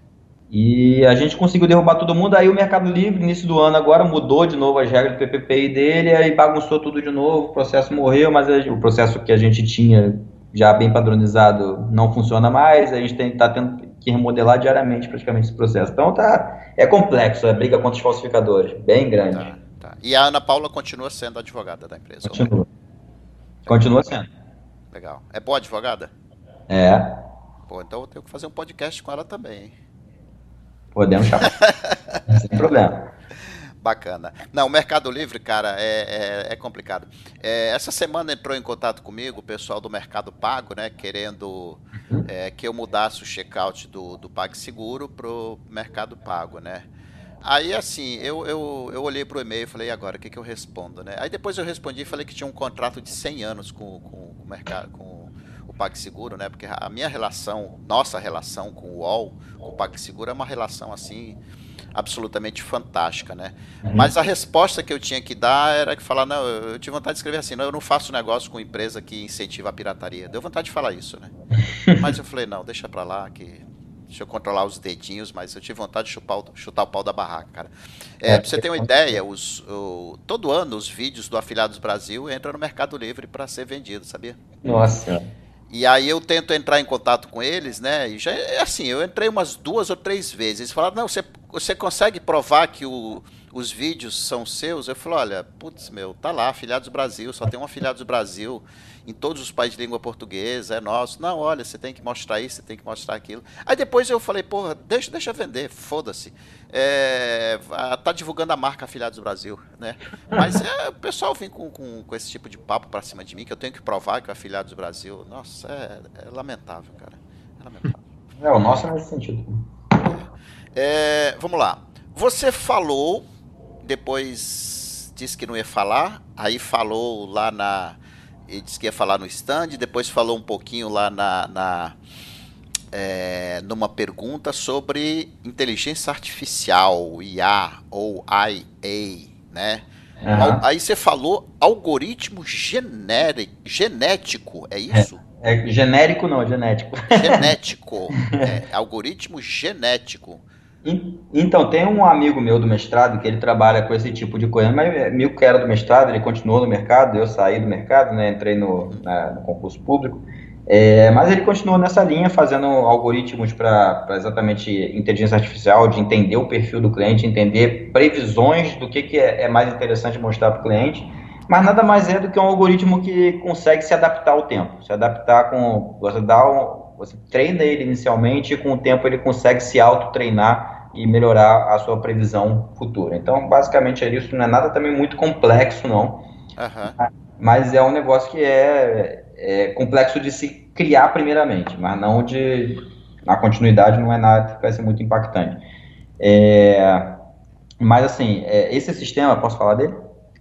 E a gente conseguiu derrubar todo mundo, aí o Mercado Livre, início do ano agora, mudou de novo as regras do PPPI dele, aí bagunçou tudo de novo, o processo morreu, mas o processo que a gente tinha já bem padronizado não funciona mais, a gente está tendo que remodelar diariamente praticamente esse processo. Então é complexo, a briga contra os falsificadores, bem grande. Tá, tá. E a Ana Paula continua sendo advogada da empresa, ou não? Continua. Continua sendo. Legal. É boa advogada? É, Pô, então eu tenho que fazer um podcast com ela também, hein? podemos chamar, sem problema. Bacana. Não, o Mercado Livre, cara, é complicado. Essa semana entrou em contato comigo o pessoal do Mercado Pago, né, querendo que eu mudasse o checkout do PagSeguro pro Mercado Pago, né. Aí, assim, eu olhei pro e-mail e falei, e agora, o que que eu respondo, né? Aí depois eu respondi e falei que tinha um contrato de 100 anos com o mercado, com o PagSeguro, né? Porque a minha relação, nossa relação com o UOL, com o PagSeguro é uma relação, assim, absolutamente fantástica, né? Mas a resposta que eu tinha que dar era que falar, não, eu tive vontade de escrever assim, não, eu não faço negócio com empresa que incentiva a pirataria. Deu vontade de falar isso, né? Mas eu falei, não, deixa pra lá, que deixa eu controlar os dedinhos, mas eu tive vontade de chutar o pau da barraca, cara. Pra você ter uma ideia, todo ano os vídeos do Afiliados Brasil entram no Mercado Livre para ser vendido, sabia? Nossa. E aí eu tento entrar em contato com eles, né? E já é assim, eu entrei umas 2 ou 3 vezes. Eles falaram, não, você consegue provar que os vídeos são seus? Eu falei, olha, putz, meu, tá lá, Afiliados Brasil, só tem um Afiliados Brasil em todos os países de língua portuguesa, é nosso. Não, olha, você tem que mostrar isso, você tem que mostrar aquilo. Aí depois eu falei, porra, deixa vender, foda-se. Tá divulgando a marca Afiliados Brasil, né? Mas o pessoal vem com esse tipo de papo pra cima de mim, que eu tenho que provar que o Afiliados Brasil, nossa, é lamentável, cara. É lamentável. O nosso é nesse sentido. Vamos lá. Você falou, depois disse que não ia falar, aí falou lá e disse que ia falar no stand, depois falou um pouquinho lá numa pergunta sobre inteligência artificial, IA ou IA, né? Aham. Aí você falou algoritmo genético, é isso? É genérico não, genético. Genético, algoritmo genético. Então, tem um amigo meu do mestrado que ele trabalha com esse tipo de coisa, mas meu que era do mestrado, ele continuou no mercado, eu saí do mercado, né, entrei no concurso público, mas ele continuou nessa linha, fazendo algoritmos para exatamente inteligência artificial, de entender o perfil do cliente, entender previsões do que é mais interessante mostrar para o cliente, mas nada mais é do que um algoritmo que consegue se adaptar ao tempo, se adaptar você treina ele inicialmente e com o tempo ele consegue se auto-treinar e melhorar a sua previsão futura. Então, basicamente, isso não é nada também muito complexo, não. Uhum. Mas é um negócio que é complexo de se criar primeiramente, mas não na continuidade não é nada que vai ser muito impactante. Mas, assim, esse sistema, posso falar dele?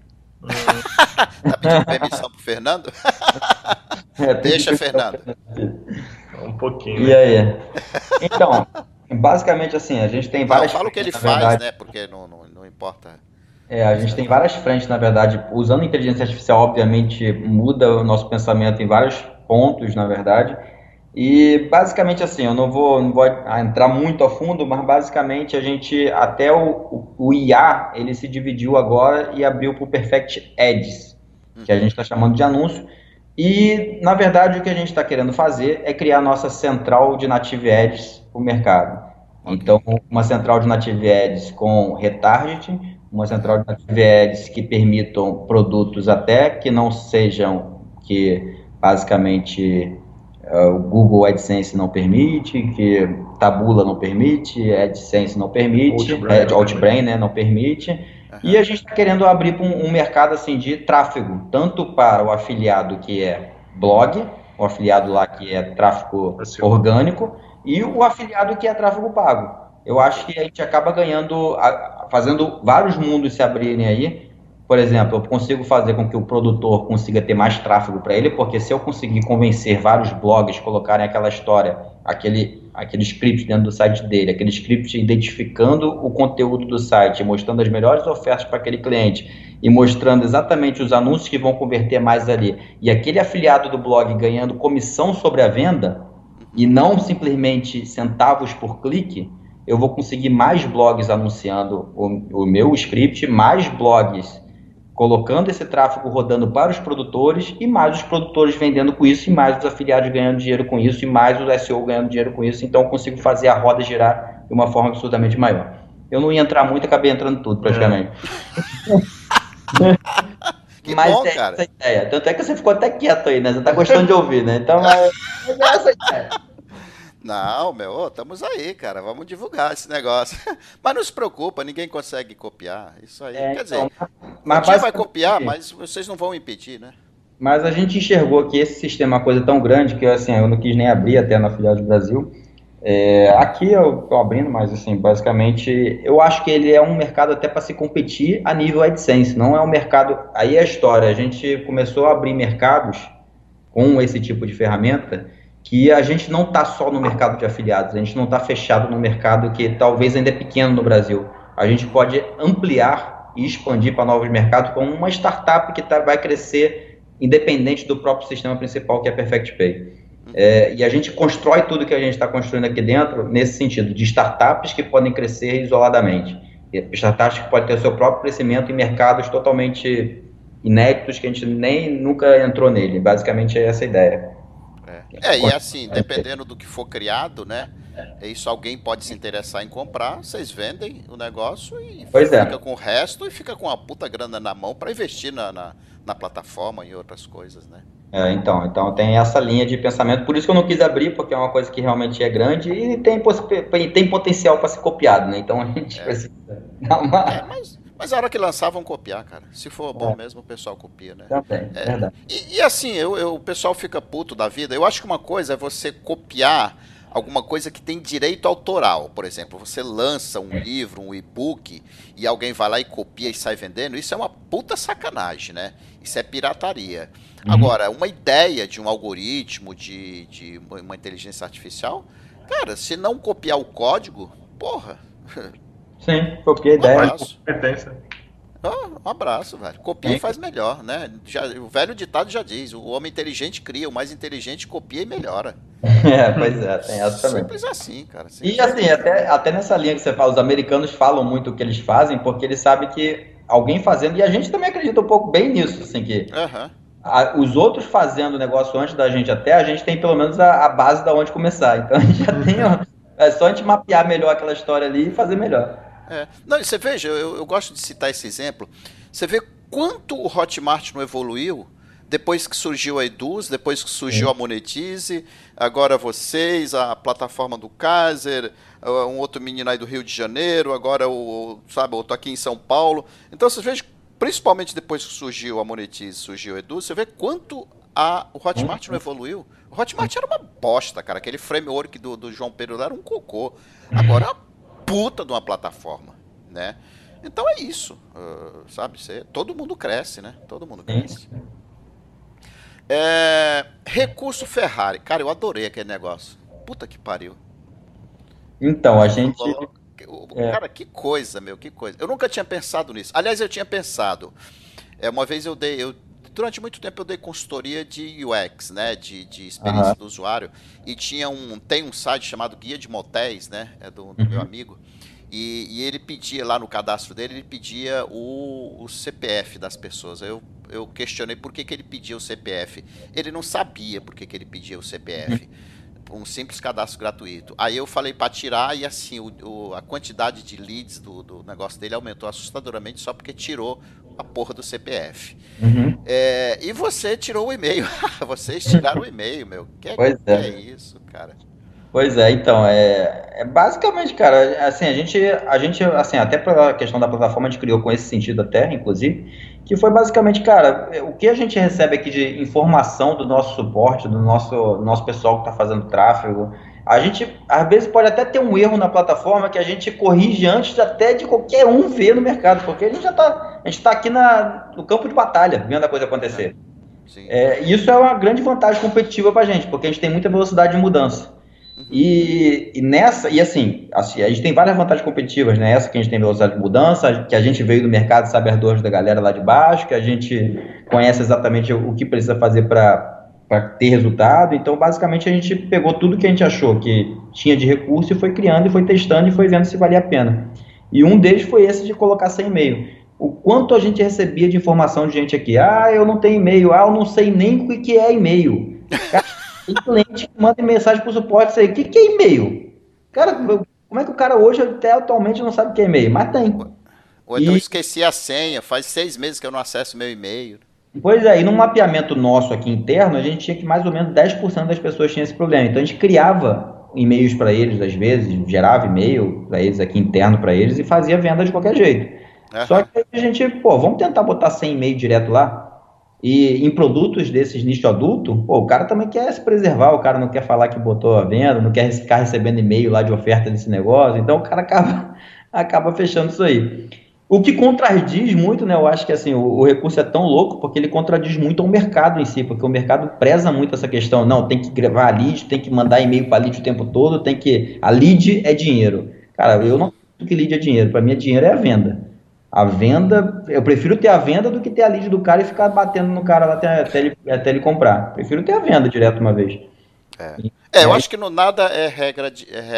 Tá pedindo permissão pro Fernando? Deixa, Fernando. Um pouquinho. E aí? Então, basicamente assim, a gente tem várias... Não, fala o que ele na faz, verdade, né? Porque não importa. a gente tem várias frentes, na verdade. Usando inteligência artificial, obviamente, muda o nosso pensamento em vários pontos, na verdade. E basicamente assim, eu não vou entrar muito a fundo, mas basicamente a gente, até o IA, ele se dividiu agora e abriu para o Perfect Ads, que a gente está chamando de anúncio. E, na verdade, o que a gente está querendo fazer é criar a nossa central de Native Ads para o mercado. Então, uma central de Native Ads com retargeting, uma central de Native Ads que permitam produtos até que não sejam, que basicamente o Google AdSense não permite, que Taboola não permite, AdSense não permite, Outbrain, né, não permite. E a gente está querendo abrir para um mercado assim, de tráfego, tanto para o afiliado que é blog, o afiliado lá que é tráfego orgânico, e o afiliado que é tráfego pago. Eu acho que a gente acaba ganhando, fazendo vários mundos se abrirem aí. Por exemplo, eu consigo fazer com que o produtor consiga ter mais tráfego para ele, porque se eu conseguir convencer vários blogs, colocarem aquela história, aquele script dentro do site dele, aquele script identificando o conteúdo do site, mostrando as melhores ofertas para aquele cliente e mostrando exatamente os anúncios que vão converter mais ali, e aquele afiliado do blog ganhando comissão sobre a venda e não simplesmente centavos por clique, eu vou conseguir mais blogs anunciando o meu script, mais blogs colocando esse tráfego rodando para os produtores e mais os produtores vendendo com isso e mais os afiliados ganhando dinheiro com isso e mais o SEO ganhando dinheiro com isso. Então eu consigo fazer a roda girar de uma forma absurdamente maior. Eu não ia entrar muito, acabei entrando tudo praticamente. Que mas bom, cara. Essa ideia. Tanto é que você ficou até quieto aí, né? Você tá gostando de ouvir, né? Então é essa ideia. Não, estamos aí, cara. Vamos divulgar esse negócio. Mas não se preocupa, ninguém consegue copiar. Isso aí. Quer dizer, mas um dia vai copiar, mas vocês não vão impedir, né? Mas a gente enxergou que esse sistema é uma coisa tão grande que assim, eu não quis nem abrir até na filial do Brasil. Aqui eu estou abrindo, mas assim, basicamente, eu acho que ele é um mercado até para se competir a nível AdSense. Não é um mercado... Aí é a história. A gente começou a abrir mercados com esse tipo de ferramenta que a gente não está só no mercado de afiliados, a gente não está fechado no mercado que talvez ainda é pequeno no Brasil. A gente pode ampliar e expandir para novos mercados como uma startup que vai crescer independente do próprio sistema principal, que é Perfect Pay. E a gente constrói tudo que a gente está construindo aqui dentro nesse sentido, de startups que podem crescer isoladamente. Startups que podem ter o seu próprio crescimento em mercados totalmente inéditos que a gente nunca entrou nele. Basicamente é essa a ideia. E assim, dependendo do que for criado, né? Isso alguém pode se interessar em comprar, vocês vendem o negócio e fica com o resto e fica com uma puta grana na mão para investir na plataforma e outras coisas, né? Então tem essa linha de pensamento, por isso que eu não quis abrir, porque é uma coisa que realmente é grande e tem potencial para ser copiado, né? Então a gente precisa dar uma... Mas a hora que lançar vão copiar, cara. Se for bom mesmo, o pessoal copia, né? Também, verdade. E assim, o pessoal fica puto da vida. Eu acho que uma coisa é você copiar alguma coisa que tem direito autoral. Por exemplo, você lança um livro, um e-book, e alguém vai lá e copia e sai vendendo, isso é uma puta sacanagem, né? Isso é pirataria. Agora, uma ideia de um algoritmo, de uma inteligência artificial, cara, se não copiar o código, porra. Sim, copia a Um ideia. abraço. Competência. Um abraço, velho. Copia e faz melhor, né? O velho ditado já diz: o homem inteligente cria, o mais inteligente copia e melhora. Pois é, tem essa também. Simples assim, cara. E assim, até nessa linha que você fala, os americanos falam muito o que eles fazem, porque eles sabem que alguém fazendo, e a gente também acredita um pouco bem nisso, assim, que os outros fazendo o negócio antes da gente até, a gente tem pelo menos a base da onde começar. Então a gente já tem, é só a gente mapear melhor aquela história ali e fazer melhor. Não, você veja, eu gosto de citar esse exemplo. Você vê quanto o Hotmart não evoluiu depois que surgiu a Eduz, depois que surgiu a Monetize, agora vocês, a plataforma do Kaiser, um outro menino aí do Rio de Janeiro, agora eu tô aqui em São Paulo. Então você veja, principalmente depois que surgiu a Monetize, surgiu a Eduz, você vê quanto o Hotmart não evoluiu. O Hotmart era uma bosta, cara. Aquele framework do João Pedro era um cocô. Agora é uma puta de uma plataforma, né? Então é isso, sabe? Todo mundo cresce, né? Todo mundo cresce. Recurso Ferrari. Cara, eu adorei aquele negócio. Puta que pariu. Então, a gente... Cara, que coisa, meu, que coisa. Eu nunca tinha pensado nisso. Aliás, eu tinha pensado. Uma vez durante muito tempo eu dei consultoria de UX, né? De experiência do usuário. E tem um site chamado Guia de Motéis, né? É do meu amigo. E ele pedia lá no cadastro dele, ele pedia o CPF das pessoas. Eu questionei por que ele pedia o CPF. Ele não sabia por que ele pedia o CPF. Um simples cadastro gratuito. Aí eu falei para tirar e assim, a quantidade de leads do negócio dele aumentou assustadoramente só porque tirou a porra do CPF. E você tirou o e-mail. Vocês tiraram o e-mail, meu. Que é isso, cara? Pois é, então, basicamente, cara, assim, a gente, assim, até pela questão da plataforma, a gente criou com esse sentido até, inclusive, que foi basicamente, cara, o que a gente recebe aqui de informação do nosso suporte, do nosso pessoal que está fazendo tráfego, a gente, às vezes, pode até ter um erro na plataforma que a gente corrige antes até de qualquer um ver no mercado, porque a gente tá aqui no campo de batalha, vendo a coisa acontecer. Isso é uma grande vantagem competitiva pra gente, porque a gente tem muita velocidade de mudança. E assim, a gente tem várias vantagens competitivas, né? Essa que a gente tem velocidade de mudança, que a gente veio do mercado, sabe as dores da galera lá de baixo, que a gente conhece exatamente o que precisa fazer para ter resultado. Então, basicamente, a gente pegou tudo que a gente achou que tinha de recurso e foi criando, e foi testando e foi vendo se valia a pena. E um deles foi esse de colocar sem e-mail. O quanto a gente recebia de informação de gente aqui, eu não tenho e-mail, eu não sei nem o que é e-mail. Tem cliente que manda mensagem pro suporte, o que é e-mail? Cara, como é que o cara hoje até atualmente não sabe o que é e-mail? Mas tem. Ou então esqueci a senha, faz 6 meses que eu não acesso meu e-mail. Pois é, e no mapeamento nosso aqui interno, a gente tinha que mais ou menos 10% das pessoas tinham esse problema. Então a gente criava e-mails para eles, às vezes, gerava e-mail para eles aqui interno para eles e fazia venda de qualquer jeito. Só que a gente, vamos tentar botar sem e-mail direto lá. E em produtos desses nicho adulto, o cara também quer se preservar, o cara não quer falar que botou a venda, não quer ficar recebendo e-mail lá de oferta desse negócio, então o cara acaba fechando isso aí. O que contradiz muito, né, eu acho que assim, o recurso é tão louco porque ele contradiz muito ao mercado em si, porque o mercado preza muito essa questão, não, tem que gravar a lead, tem que mandar e-mail para lead o tempo todo, a lead é dinheiro. Cara, eu não acho que lead é dinheiro, para mim dinheiro é a venda. A venda, eu prefiro ter a venda do que ter a lead do cara e ficar batendo no cara lá até ele comprar. Prefiro ter a venda direto uma vez. Eu acho que nada é regra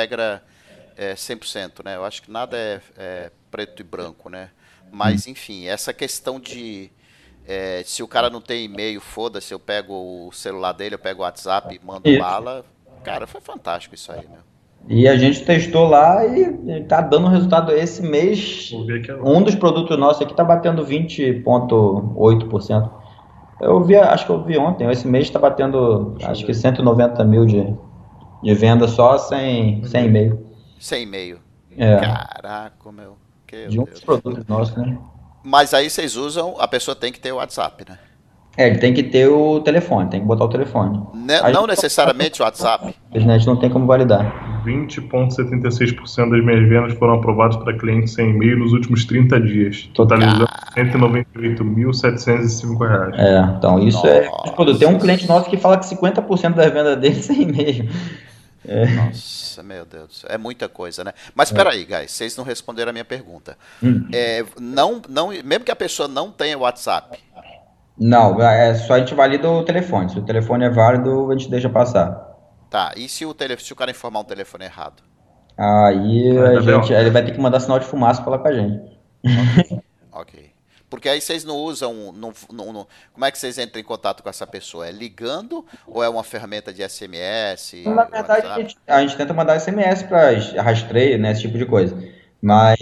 100%, né? Eu acho que nada é preto e branco, né? Mas, enfim, essa questão de se o cara não tem e-mail, foda-se, eu pego o celular dele, eu pego o WhatsApp e mando bala. Cara, foi fantástico isso aí, meu. E a gente testou lá e tá dando resultado esse mês. Um dos produtos nossos aqui tá batendo 20,8%. Acho que eu vi ontem. Esse mês tá batendo, acho que 190 mil de venda só sem e-mail. Sem e-mail. Caraca, meu. De um dos produtos nossos, né? Mas aí vocês usam, a pessoa tem que ter o WhatsApp, né? Ele tem que ter o telefone, tem que botar o telefone. Não necessariamente o WhatsApp. A gente não tem como validar. 20,76% das minhas vendas foram aprovadas para clientes sem e-mail nos últimos 30 dias, totalizando R$ 198.705. Então isso Nossa. Tem um cliente nosso que fala que 50% das vendas dele é sem e-mail. Nossa, meu Deus do céu. É muita coisa, né? Mas peraí, guys, vocês não responderam a minha pergunta. Mesmo que a pessoa não tenha WhatsApp. Não, só a gente valida o telefone. Se o telefone é válido, a gente deixa passar. Tá, e se o cara informar um telefone errado? Aí ele vai ter que mandar sinal de fumaça falar com a gente. Ok. Porque aí vocês não usam. Como é que vocês entram em contato com essa pessoa? É ligando ou é uma ferramenta de SMS? Na verdade, a gente tenta mandar SMS para rastreio, né, esse tipo de coisa. Mas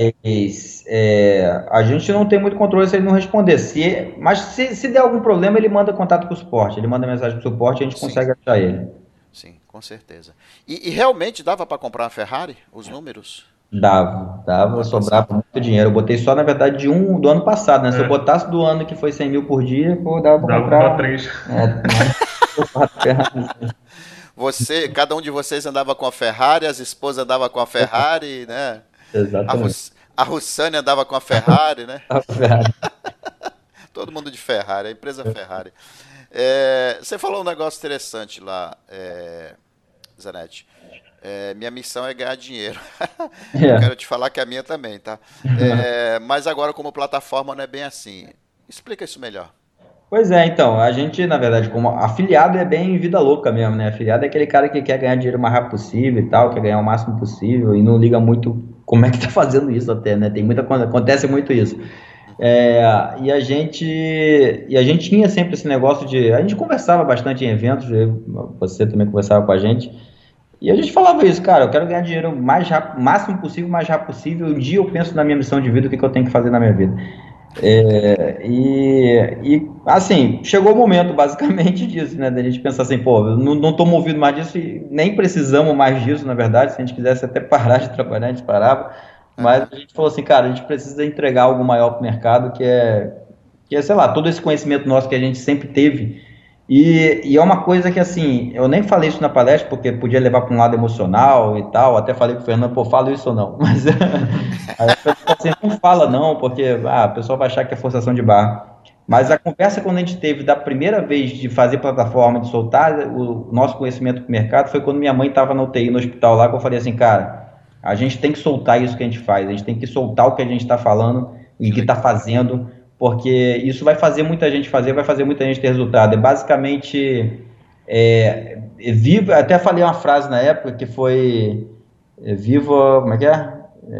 a gente não tem muito controle se ele não responder. Mas se der algum problema, ele manda contato com o suporte. Ele manda mensagem para o suporte e a gente consegue achar ele. Sim, com certeza. E realmente dava para comprar uma Ferrari? Os números? Dava, sobrava muito dinheiro. Eu botei só, na verdade, do ano passado, né? Se eu botasse do ano que foi 100 mil por dia, dava pra comprar. 3. Cada um de vocês andava com a Ferrari, as esposas andavam com a Ferrari, né? Exatamente. A Russânia andava com a Ferrari, né? Todo mundo de Ferrari, a empresa Ferrari. Você falou um negócio interessante lá, Zanetti. Minha missão é ganhar dinheiro. Eu quero te falar que a minha também, tá? Mas agora, como plataforma, não é bem assim. Explica isso melhor. Pois é, então, a gente, na verdade, como afiliado é bem vida louca mesmo, né? Afiliado é aquele cara que quer ganhar dinheiro o mais rápido possível e tal, quer ganhar o máximo possível e não liga muito como é que tá fazendo isso até, né? Acontece muito isso. E a gente tinha sempre esse negócio a gente conversava bastante em eventos, você também conversava com a gente, e a gente falava isso, cara, eu quero ganhar dinheiro o mais rápido, máximo possível, mais rápido possível. Um dia eu penso na minha missão de vida, o que eu tenho que fazer na minha vida. Assim, chegou o momento basicamente disso, né, da gente pensar assim, pô, eu não tô movido mais disso e nem precisamos mais disso, na verdade. Se a gente quisesse até parar de trabalhar, a gente parava, mas a gente falou assim, cara, a gente precisa entregar algo maior pro mercado, que é, sei lá, todo esse conhecimento nosso que a gente sempre teve. E é uma coisa que, assim, eu nem falei isso na palestra, porque podia levar para um lado emocional e tal, até falei com o Fernando, pô, falo isso ou não, mas aí a pessoa assim, não fala não, porque a pessoa vai achar que é forçação de barra. Mas a conversa quando a gente teve da primeira vez de fazer plataforma, de soltar o nosso conhecimento para o mercado, foi quando minha mãe estava na UTI, no hospital lá, que eu falei assim, cara, a gente tem que soltar isso que a gente faz, a gente tem que soltar o que a gente está falando e que está fazendo, porque isso vai fazer muita gente vai fazer muita gente ter resultado. É basicamente, viva, até falei uma frase na época que foi, viva, como é que é?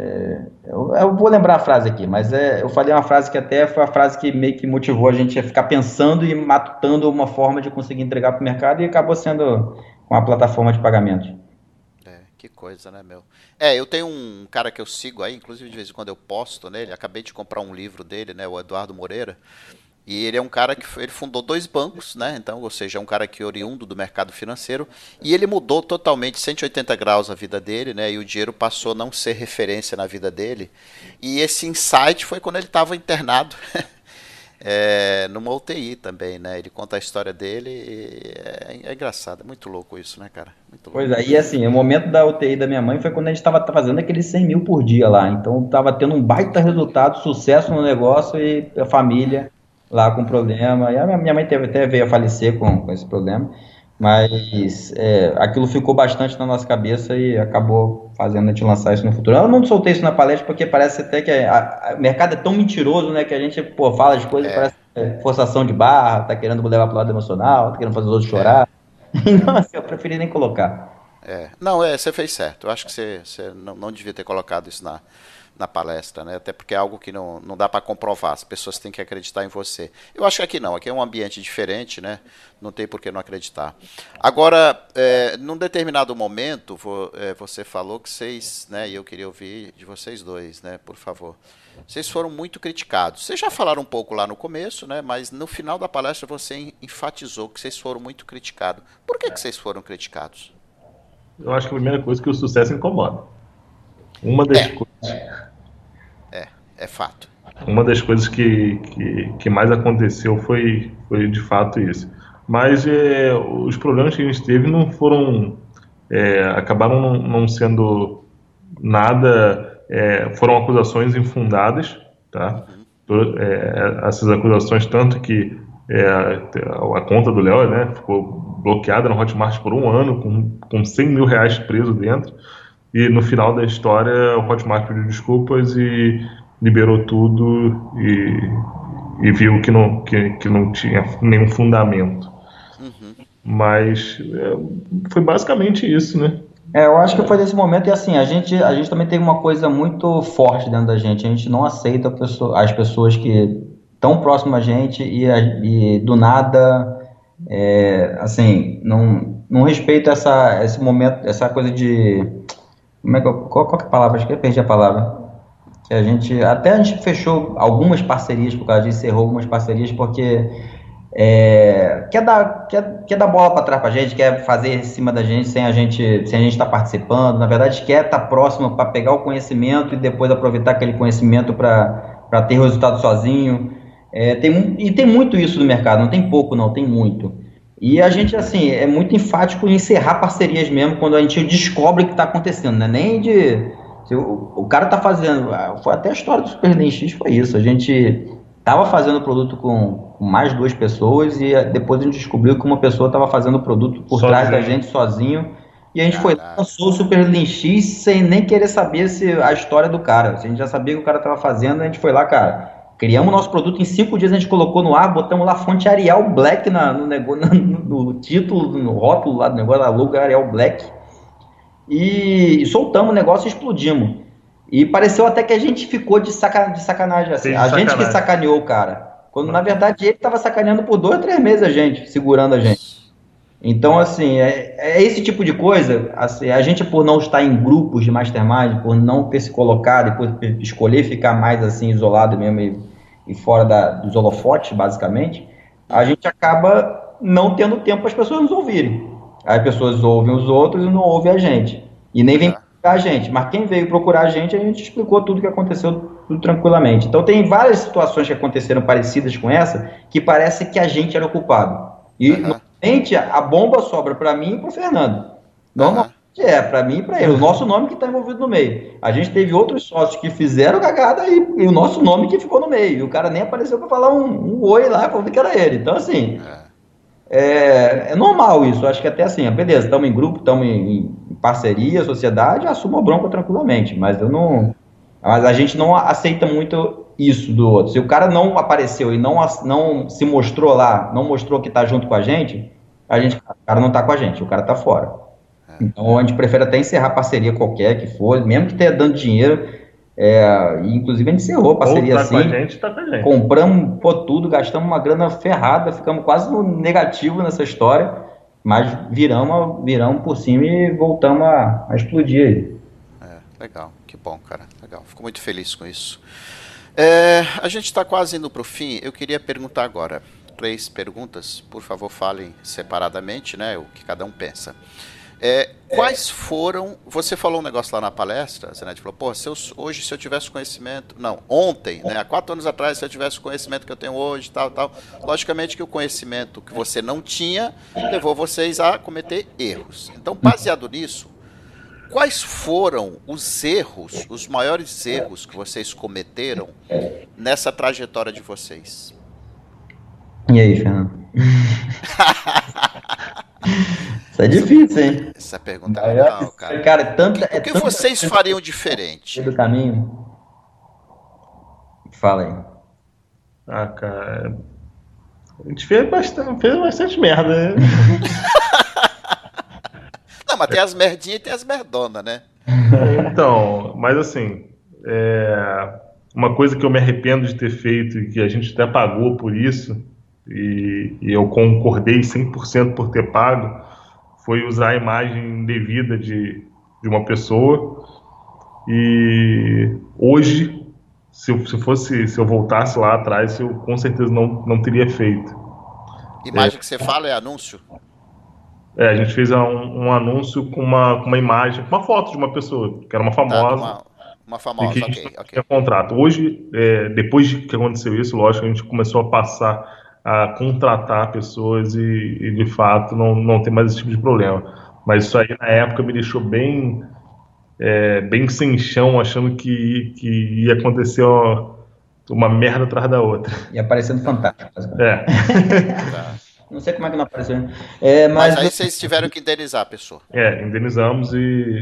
Eu vou lembrar a frase aqui, mas eu falei uma frase que até foi a frase que meio que motivou a gente a ficar pensando e matutando uma forma de conseguir entregar para o mercado, e acabou sendo com a plataforma de pagamento. Que coisa, né, meu? Eu tenho um cara que eu sigo aí, inclusive de vez em quando eu posto nele, acabei de comprar um livro dele, né, o Eduardo Moreira, e ele é um cara que ele fundou 2 bancos, né, então, ou seja, é um cara que é oriundo do mercado financeiro, e ele mudou totalmente 180 graus a vida dele, né, e o dinheiro passou a não ser referência na vida dele, e esse insight foi quando ele estava internado, numa UTI também, né? Ele conta a história dele e é engraçado, é muito louco isso, né, cara? Muito louco. Pois é, e assim, o momento da UTI da minha mãe foi quando a gente estava fazendo aqueles 100 mil por dia lá, então estava tendo um baita resultado, sucesso no negócio e a família lá com problema, e a minha mãe até veio a falecer com esse problema, mas aquilo ficou bastante na nossa cabeça e acabou fazendo a gente lançar isso no futuro. Eu não soltei isso na palestra porque parece até que o mercado é tão mentiroso, né, que a gente fala de coisas, parece forçação de barra, tá querendo levar pro lado emocional, tá querendo fazer os outros chorar. Então, assim, eu preferi nem colocar. Não, você fez certo. Eu acho que você não devia ter colocado isso na palestra, né? Até porque é algo que não dá para comprovar. As pessoas têm que acreditar em você. Eu acho que aqui não. Aqui é um ambiente diferente, né? Não tem por que não acreditar. Agora, num determinado momento, você falou que vocês, né? E eu queria ouvir de vocês dois, né? Por favor. Vocês foram muito criticados. Vocês já falaram um pouco lá no começo, né? Mas no final da palestra você enfatizou que vocês foram muito criticados. Por que vocês foram criticados? Eu acho que a primeira coisa é que o sucesso incomoda. Uma das coisas. É fato. Uma das coisas que mais aconteceu foi de fato isso. Mas os problemas que a gente teve não foram, acabaram não sendo nada, foram acusações infundadas, tá? Essas acusações, tanto que a conta do Léo, né, ficou bloqueada no Hotmart por um ano, com 100 mil reais preso dentro, e no final da história o Hotmart pediu desculpas e liberou tudo e viu que não tinha nenhum fundamento. Mas foi basicamente isso, né? Eu acho que foi nesse momento, e assim, a gente também tem uma coisa muito forte dentro da gente. A gente não aceita as pessoas que estão próximas a gente e do nada, assim, não respeito esse momento, essa coisa de... qual que é a palavra? Acho que eu perdi a palavra. Que a gente fechou algumas parcerias por causa disso, encerrou algumas parcerias porque... quer dar bola para trás pra gente, quer fazer em cima da gente sem a gente estar participando. Na verdade, quer estar próximo para pegar o conhecimento e depois aproveitar aquele conhecimento para ter resultado sozinho. Tem muito isso no mercado, não tem pouco, não, tem muito. E a gente, assim, é muito enfático em encerrar parcerias mesmo quando a gente descobre o que está acontecendo, né? Nem de... O cara tá fazendo... Foi até a história do Super NX, foi isso. A gente tava fazendo o produto com mais 2 pessoas e depois a gente descobriu que uma pessoa estava fazendo o produto por trás da gente sozinho, e a gente foi lá, lançou o Super NX sem nem querer saber a história do cara. A gente já sabia que o cara estava fazendo, a gente foi lá, cara, criamos o nosso produto em 5 dias, a gente colocou no ar, botamos lá fonte Arial Black no título, no rótulo lá do negócio, a logo Arial Black, e soltamos o negócio e explodimos. E pareceu até que a gente ficou de sacanagem, assim. A gente que sacaneou o cara. Quando, na verdade, ele estava sacaneando por 2 ou 3 meses a gente, segurando a gente. Então, assim, é esse tipo de coisa. Assim, a gente, por não estar em grupos de mastermind, por não ter se colocado e por escolher ficar mais, assim, isolado mesmo e fora dos holofotes, basicamente, a gente acaba não tendo tempo para as pessoas nos ouvirem. Aí as pessoas ouvem os outros e não ouvem a gente. E nem vem a gente, mas quem veio procurar a gente explicou tudo o que aconteceu, tudo tranquilamente. Então tem várias situações que aconteceram parecidas com essa, que parece que a gente era o culpado. E normalmente a bomba sobra para mim e para o Fernando. Normalmente para mim e para ele. O nosso nome que está envolvido no meio. A gente teve outros sócios que fizeram cagada e o nosso nome que ficou no meio. E o cara nem apareceu para falar um oi lá, falando que era ele. Então assim... É normal isso, acho que até assim, beleza, estamos em grupo, estamos em parceria, sociedade, assumo a bronca tranquilamente, mas a gente não aceita muito isso do outro. Se o cara não apareceu e não se mostrou lá, não mostrou que está junto com a gente, o cara não está com a gente, o cara está fora. Então a gente prefere até encerrar parceria qualquer que for, mesmo que esteja dando dinheiro. Inclusive a gente encerrou a parceria assim, com a gente, tá com a gente. Compramos tudo, gastamos uma grana ferrada, ficamos quase no negativo nessa história, mas viramos por cima e voltamos a explodir aí. Legal, que bom, cara, legal, fico muito feliz com isso. A gente está quase indo para o fim. Eu queria perguntar agora 3 perguntas, por favor falem separadamente, né, o que cada um pensa. Quais foram... Você falou um negócio lá na palestra, Zanetti falou, hoje se eu tivesse conhecimento... Não, ontem, né, há 4 anos atrás, se eu tivesse o conhecimento que eu tenho hoje, tal. Logicamente que o conhecimento que você não tinha levou vocês a cometer erros. Então, baseado nisso, quais foram os maiores erros que vocês cometeram nessa trajetória de vocês? E aí, Fernando? Isso é difícil, hein? Essa pergunta é legal, cara. Cara, o que vocês fariam diferente? Do caminho? Fala aí. Cara, a gente fez bastante merda, né? Não, mas tem as merdinhas e tem as merdonas, né? Então, mas assim, uma coisa que eu me arrependo de ter feito e que a gente até pagou por isso, e eu concordei 100% por ter pago, foi usar a imagem indevida de uma pessoa. E hoje, se eu voltasse lá atrás, eu com certeza não teria feito. Imagem que você fala é anúncio? A gente fez um anúncio com uma imagem, uma foto de uma pessoa, que era uma famosa. Uma e famosa, que a gente ok, não ok. tinha contrato. Hoje, depois de que aconteceu isso, lógico, a gente começou a passar a contratar pessoas e de fato não tem mais esse tipo de problema. Mas isso aí na época me deixou bem sem chão, achando que ia acontecer uma merda atrás da outra. E aparecendo Tá, fantástico, basicamente. É, tá. Não sei como é que não apareceu. Mas Mas aí vocês tiveram que indenizar a pessoa. indenizamos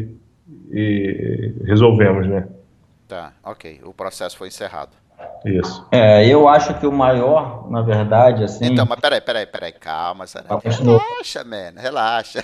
e resolvemos, né? Tá, ok. O processo foi encerrado. Isso. eu acho que o maior, na verdade, Então, assim, mas peraí, calma, Zanetti. continuou. Relaxa, man, relaxa.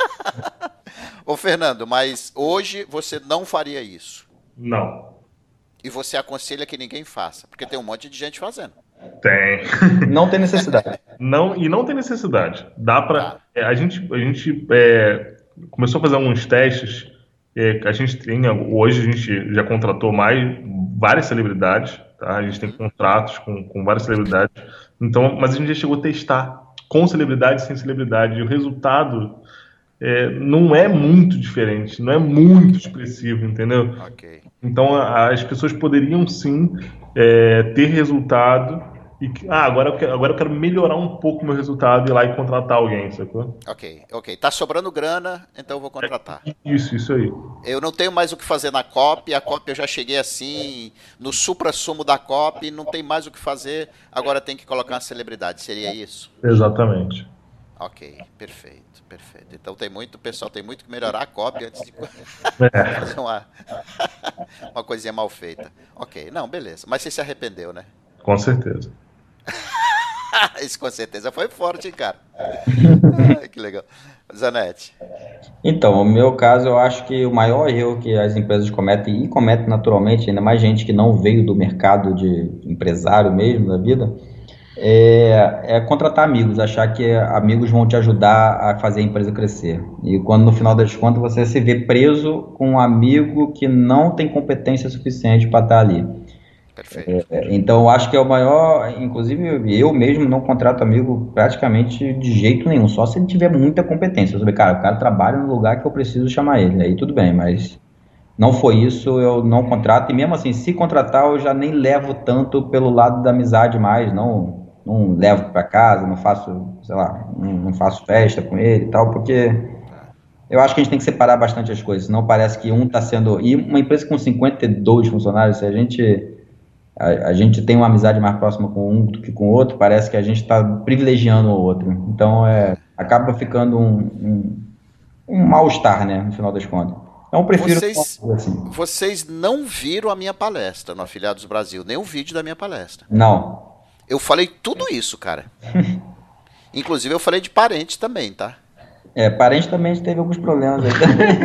Ô, Fernando, mas hoje você não faria isso. Não. E você aconselha que ninguém faça, porque tem um monte de gente fazendo. Tem. Não tem necessidade. Não tem necessidade. Dá Tá. para a gente começou a fazer alguns testes. A gente tem hoje a gente já contratou várias celebridades, tá? A gente tem Uhum. contratos com várias celebridades. Então, mas a gente já chegou a testar com celebridade e sem celebridade. E o resultado não é muito diferente, não é muito expressivo, entendeu? Ok. Então as pessoas poderiam sim ter resultado agora eu quero melhorar um pouco o meu resultado e ir lá e contratar alguém, sacou? Ok. Tá sobrando grana, então eu vou contratar. Isso aí. Eu não tenho mais o que fazer na COP, a COP eu já cheguei assim, no suprassumo da COP, não tem mais o que fazer, agora tem que colocar uma celebridade, seria isso? Exatamente. Ok, perfeito. Então o pessoal tem muito que melhorar a COP antes de fazer uma coisinha mal feita. Ok, não, beleza. Mas você se arrependeu, né? Com certeza. Isso com certeza foi forte, hein, cara? Que legal. Zanetti. Então, no meu caso, eu acho que o maior erro que as empresas cometem, e cometem naturalmente, ainda mais gente que não veio do mercado de empresário mesmo da vida, é contratar amigos, achar que amigos vão te ajudar a fazer a empresa crescer. E quando no final das contas você se vê preso com um amigo que não tem competência suficiente para estar ali. Perfeito. Então, eu acho que é o maior, inclusive eu mesmo não contrato amigo praticamente de jeito nenhum, só se ele tiver muita competência. Eu saber, cara, o cara trabalha no lugar que eu preciso chamar ele, aí tudo bem, mas não foi isso, eu não contrato, e mesmo assim, se contratar, eu já nem levo tanto pelo lado da amizade mais, não levo para casa, não faço, sei lá, não faço festa com ele e tal, porque eu acho que a gente tem que separar bastante as coisas, senão parece que um está sendo... E uma empresa com 52 funcionários, se a gente tem uma amizade mais próxima com um do que com o outro, parece que a gente está privilegiando o outro. Então, acaba ficando um mal-estar, né, no final das contas. Então, eu prefiro assim. Vocês não viram a minha palestra no Afiliados Brasil, nem o vídeo da minha palestra. Não. Eu falei tudo isso, cara. Inclusive, eu falei de parente também, tá? Parente também teve alguns problemas aí.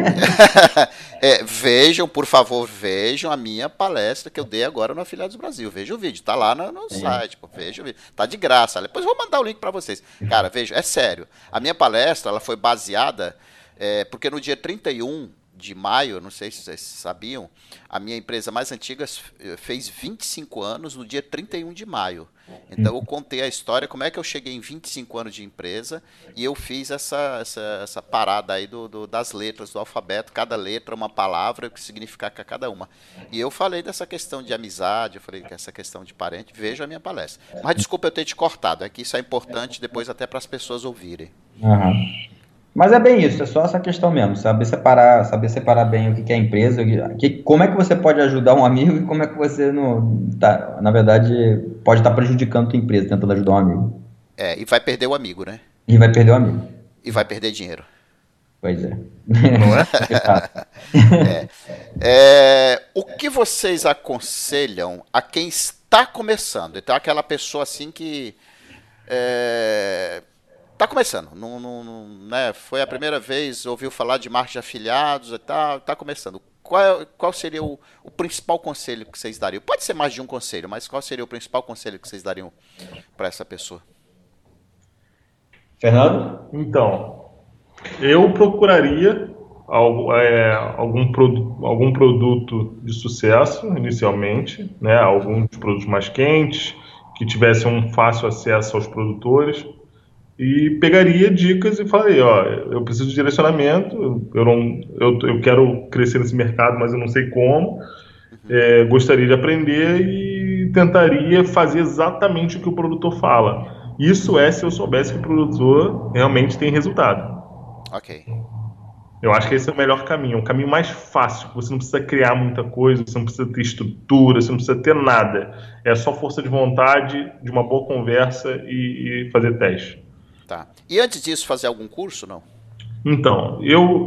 Vejam, por favor, vejam a minha palestra que eu dei agora no Afiliados Brasil. Veja o vídeo, tá lá no site, pô, veja o vídeo. Tá de graça. Depois eu vou mandar o link para vocês. Cara, veja, é sério. A minha palestra, ela foi baseada, porque no dia 31 de maio, não sei se vocês sabiam, a minha empresa mais antiga fez 25 anos no dia 31 de maio. Então eu contei a história, como é que eu cheguei em 25 anos de empresa e eu fiz essa parada aí das letras do alfabeto, cada letra uma palavra, o que significa cada uma. E eu falei dessa questão de amizade, eu falei dessa questão de parente, veja a minha palestra. Mas desculpa eu ter te cortado, é que isso é importante depois até para as pessoas ouvirem. Uhum. Mas é bem isso, é só essa questão mesmo, saber separar bem o que é a empresa, como é que você pode ajudar um amigo e como é que você, na verdade, pode estar prejudicando a tua empresa, tentando ajudar um amigo. E vai perder o amigo, né? E vai perder o amigo. E vai perder dinheiro. Pois é. Não o que vocês aconselham a quem está começando? Então, aquela pessoa assim que... Tá começando, né? Foi a primeira vez, ouviu falar de marketing de afiliados e tal, tá começando. Qual seria o principal conselho que vocês dariam? Pode ser mais de um conselho, mas qual seria o principal conselho que vocês dariam para essa pessoa? Fernando? Então, eu procuraria algum produto de sucesso inicialmente, né? Alguns produtos mais quentes, que tivessem um fácil acesso aos produtores. E pegaria dicas e falaria, eu preciso de direcionamento, eu quero crescer nesse mercado, mas eu não sei como. gostaria de aprender e tentaria fazer exatamente o que o produtor fala. Isso se eu soubesse que o produtor realmente tem resultado. Ok. Eu acho que esse é o melhor caminho, é um caminho mais fácil. Você não precisa criar muita coisa, você não precisa ter estrutura, você não precisa ter nada. É só força de vontade, de uma boa conversa e fazer teste. Tá. E antes disso, fazer algum curso, não? Então,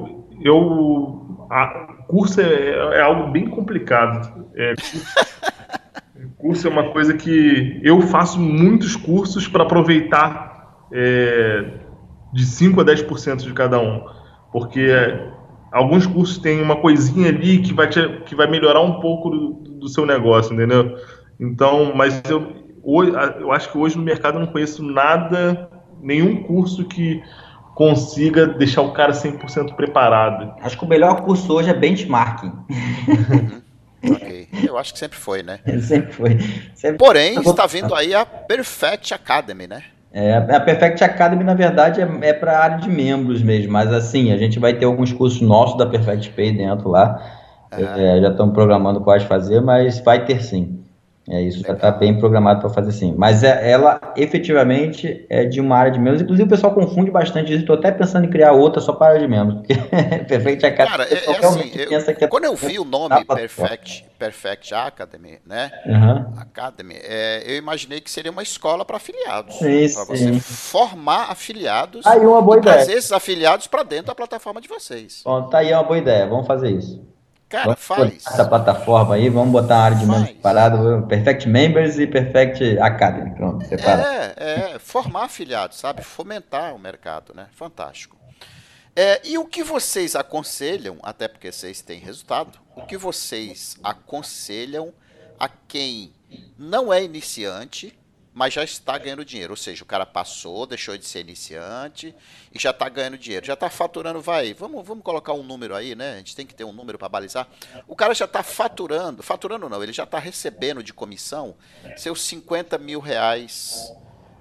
curso é algo bem complicado. Curso é uma coisa que eu faço muitos cursos para aproveitar de 5 a 10% de cada um. Porque alguns cursos têm uma coisinha ali que vai melhorar um pouco do seu negócio, entendeu? Então, mas eu acho que hoje no mercado eu não conheço nenhum curso que consiga deixar o cara 100% preparado. Acho que o melhor curso hoje é benchmarking. Ok. Eu acho que sempre foi, né? Sempre foi. Porém, está vindo aí a Perfect Academy, né? A Perfect Academy, na verdade, é para a área de membros mesmo, mas assim, a gente vai ter alguns cursos nossos da Perfect Pay dentro lá. Já estamos programando quais fazer, mas vai ter sim. Isso já está bem programado para fazer sim. Mas ela efetivamente é de uma área de membros. Inclusive o pessoal confunde bastante isso. Estou até pensando em criar outra só para a área de membros. Porque Perfect Academy. Cara, quando eu vi o nome Perfect Academy, né? Academy, eu imaginei que seria uma escola para afiliados. Para você formar afiliados e trazer esses afiliados para dentro da plataforma de vocês. Bom, tá aí uma boa ideia. Vamos fazer isso. Cara, faz essa plataforma aí, vamos botar a área de membros separada, Perfect Members e Perfect Academy, pronto, separado. Formar afiliados, sabe? Fomentar o mercado, né? Fantástico. E o que vocês aconselham, até porque vocês têm resultado, o que vocês aconselham a quem não é iniciante, mas já está ganhando dinheiro? Ou seja, o cara passou, deixou de ser iniciante e já está ganhando dinheiro, já está faturando, vamos colocar um número aí, né? A gente tem que ter um número para balizar. O cara já está faturando não, ele já está recebendo de comissão seus 50 mil reais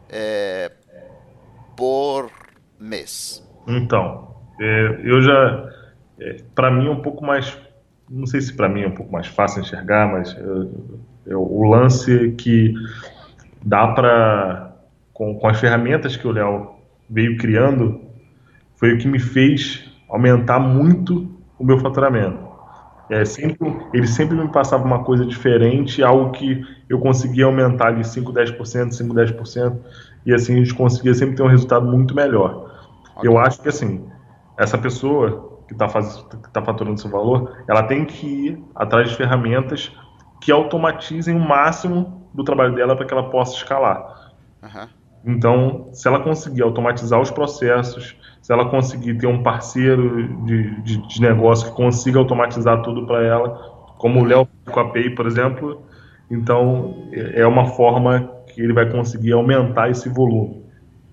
por mês. Então, para mim é um pouco mais, não sei se para mim é um pouco mais fácil enxergar, mas o lance que dá para, com as ferramentas que o Léo veio criando, foi o que me fez aumentar muito o meu faturamento. Ele sempre me passava uma coisa diferente, algo que eu conseguia aumentar ali 5, 10%, 5, 10%, e assim a gente conseguia sempre ter um resultado muito melhor. Okay. Eu acho que assim, essa pessoa que está faturando seu valor, ela tem que ir atrás de ferramentas que automatizem o máximo do trabalho dela para que ela possa escalar. Então, se ela conseguir automatizar os processos, se ela conseguir ter um parceiro de negócio que consiga automatizar tudo para ela, como o Léo com a Pay, por exemplo, então é uma forma que ele vai conseguir aumentar esse volume.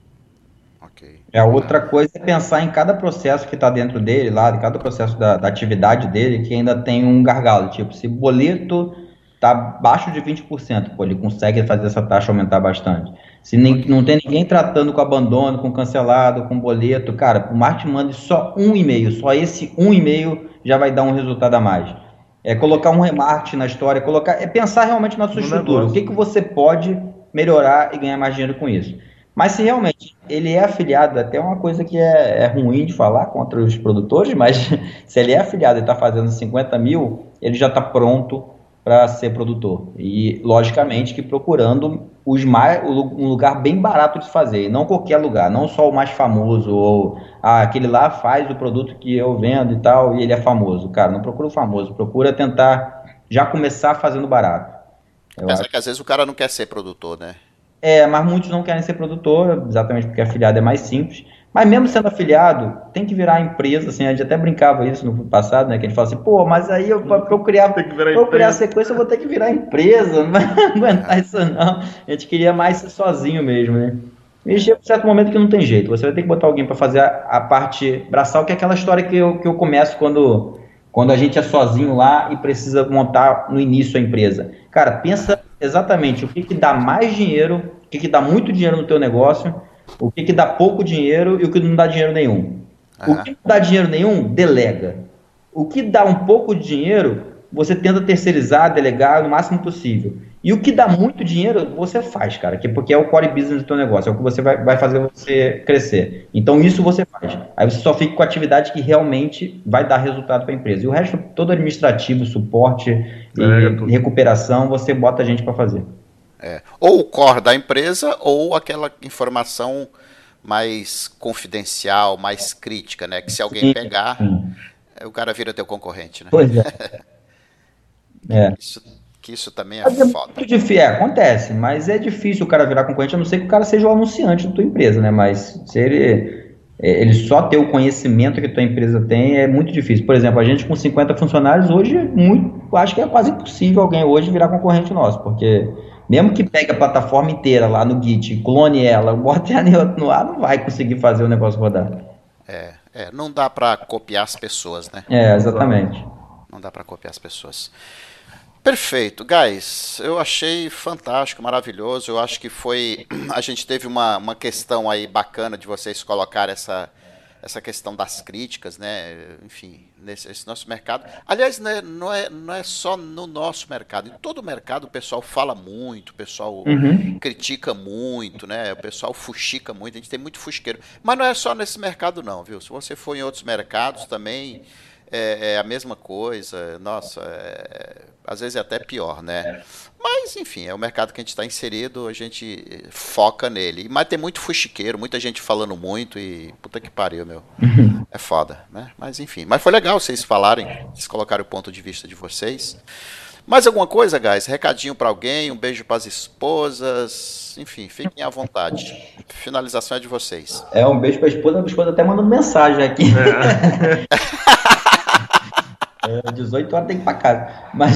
A outra coisa é pensar em cada processo que está dentro dele, lá, de cada processo da atividade dele, que ainda tem um gargalo. Tipo, se boleto está abaixo de 20%, ele consegue fazer essa taxa aumentar bastante. Se não tem ninguém tratando com abandono, com cancelado, com boleto, cara, o marketing manda só um e-mail, só esse um e-mail já vai dar um resultado a mais. Colocar um remarketing na história, pensar realmente na sua estrutura. O que você pode melhorar e ganhar mais dinheiro com isso. Mas se realmente ele é afiliado, até uma coisa que é ruim de falar contra os produtores, mas se ele é afiliado e está fazendo 50 mil, ele já está pronto para ser produtor. E, logicamente, que procurando um lugar bem barato de fazer, e não qualquer lugar, não só o mais famoso, ou aquele lá faz o produto que eu vendo e tal, e ele é famoso. Cara, não procura o famoso, procura tentar já começar fazendo barato. Apesar que às vezes o cara não quer ser produtor, né? Mas muitos não querem ser produtor, exatamente porque afiliado é mais simples. Mas mesmo sendo afiliado, tem que virar empresa, assim, a gente até brincava isso no passado, né, que a gente fala assim, mas aí pra eu criar a sequência eu vou ter que virar empresa, não vai aguentar isso não. A gente queria mais ser sozinho mesmo, né. E chega um certo momento que não tem jeito, você vai ter que botar alguém para fazer a parte braçal, que é aquela história que eu começo quando a gente é sozinho lá e precisa montar no início a empresa. Cara, pensa exatamente o que dá mais dinheiro, o que dá muito dinheiro no teu negócio, o que dá pouco dinheiro e o que não dá dinheiro nenhum. O que não dá dinheiro nenhum, delega. O que dá um pouco de dinheiro, você tenta terceirizar, delegar o máximo possível. E o que dá muito dinheiro, você faz, cara, porque é o core business do teu negócio, é o que você vai fazer você crescer. Então, isso você faz. Aí você só fica com a atividade que realmente vai dar resultado para a empresa. E o resto, todo administrativo, suporte e recuperação, você bota a gente para fazer. Ou o core da empresa, ou aquela informação mais confidencial, mais crítica, né? Que se alguém pegar, o cara vira teu concorrente, né? Pois é. Isso também é foda. Acontece, mas é difícil o cara virar concorrente, a não ser que o cara seja o anunciante da tua empresa, né? Mas se ele só ter o conhecimento que a tua empresa tem, é muito difícil. Por exemplo, a gente com 50 funcionários, hoje, acho que é quase impossível alguém hoje virar concorrente nosso, porque mesmo que pegue a plataforma inteira lá no Git, clone ela, bote ela no ar, não vai conseguir fazer o negócio rodar. Não dá para copiar as pessoas, né? Exatamente. Não dá para copiar as pessoas. Perfeito, guys, eu achei fantástico, maravilhoso, eu acho que a gente teve uma questão aí bacana de vocês colocar essa questão das críticas, né, enfim, nesse nosso mercado. Aliás, né, não é só no nosso mercado, em todo o mercado o pessoal fala muito, o pessoal critica muito, né, o pessoal fuxica muito, a gente tem muito fuxiqueiro, mas não é só nesse mercado não, viu, se você for em outros mercados também é a mesma coisa, nossa, às vezes é até pior, né? Mas, enfim, é o mercado que a gente está inserido, a gente foca nele. Mas tem muito fuxiqueiro, muita gente falando muito e puta que pariu, meu. É foda, né? Mas, enfim. Mas foi legal vocês falarem, vocês colocarem o ponto de vista de vocês. Mais alguma coisa, guys? Recadinho para alguém, um beijo para as esposas, enfim, fiquem à vontade. Finalização é de vocês. Um beijo para a esposa até mandando mensagem aqui. 18 horas tem que ir pra casa. Mas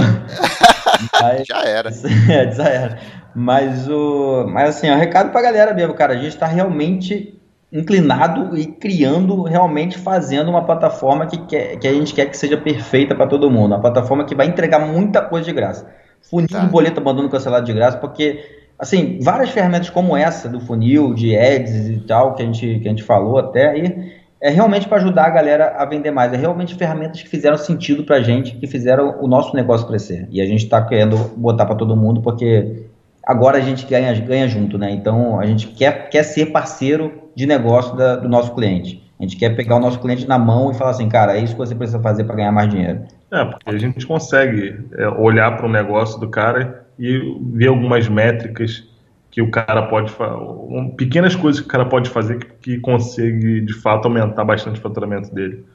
já era. Já era. Mas assim, é um recado pra galera mesmo, cara. A gente tá realmente inclinado e criando, realmente fazendo uma plataforma que a gente quer que seja perfeita para todo mundo. Uma plataforma que vai entregar muita coisa de graça. Funil de boleto abandonado cancelado de graça, porque, assim, várias ferramentas como essa do funil, de ads e tal, que a gente falou até aí, é realmente para ajudar a galera a vender mais. É realmente ferramentas que fizeram sentido para a gente, que fizeram o nosso negócio crescer. E a gente está querendo botar para todo mundo, porque agora a gente ganha junto, né? Então, a gente quer ser parceiro de negócio do nosso cliente. A gente quer pegar o nosso cliente na mão e falar assim, cara, é isso que você precisa fazer para ganhar mais dinheiro. Porque a gente consegue olhar para o negócio do cara e ver algumas métricas que o cara pode fazer, pequenas coisas que o cara pode fazer que consegue, de fato, aumentar bastante o faturamento dele.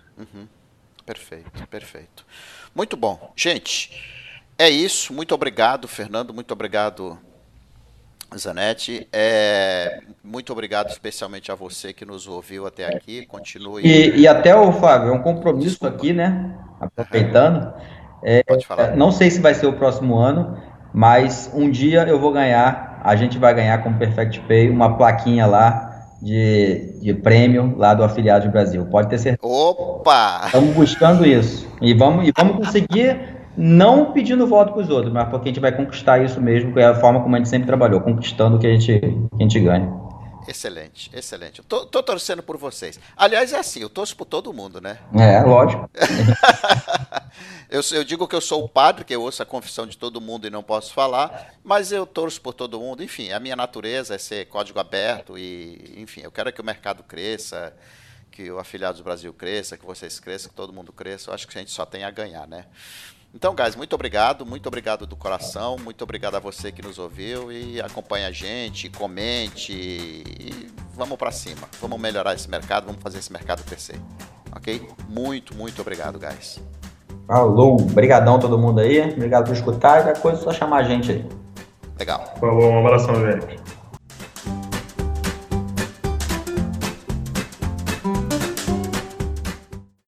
Perfeito. Muito bom. Gente, é isso. Muito obrigado, Fernando. Muito obrigado, Zanetti. Muito obrigado especialmente a você que nos ouviu até aqui. Continue. E até, Flávio, é um compromisso aqui, né? Aproveitando. Pode falar. Não sei se vai ser o próximo ano, mas um dia eu vou ganhar. A gente vai ganhar com o Perfect Pay uma plaquinha lá de prêmio lá do Afiliados Brasil. Pode ter certeza. Opa! Estamos buscando isso. E vamos conseguir, não pedindo voto para os outros, mas porque a gente vai conquistar isso mesmo, que é a forma como a gente sempre trabalhou, conquistando o que a gente ganha. Excelente. Eu tô torcendo por vocês. Aliás, é assim, eu torço por todo mundo, né? Lógico. Eu digo que eu sou o padre, que eu ouço a confissão de todo mundo e não posso falar, mas eu torço por todo mundo. Enfim, a minha natureza é ser código aberto e, enfim, eu quero que o mercado cresça, que o Afiliados do Brasil cresça, que vocês cresçam, que todo mundo cresça. Eu acho que a gente só tem a ganhar, né? Então, guys, muito obrigado do coração, muito obrigado a você que nos ouviu e acompanha a gente, comente e vamos para cima. Vamos melhorar esse mercado, vamos fazer esse mercado crescer, ok? Muito obrigado, guys. Falou, brigadão todo mundo aí, obrigado por escutar e qualquer coisa é só chamar a gente aí. Legal. Falou, um abração, gente.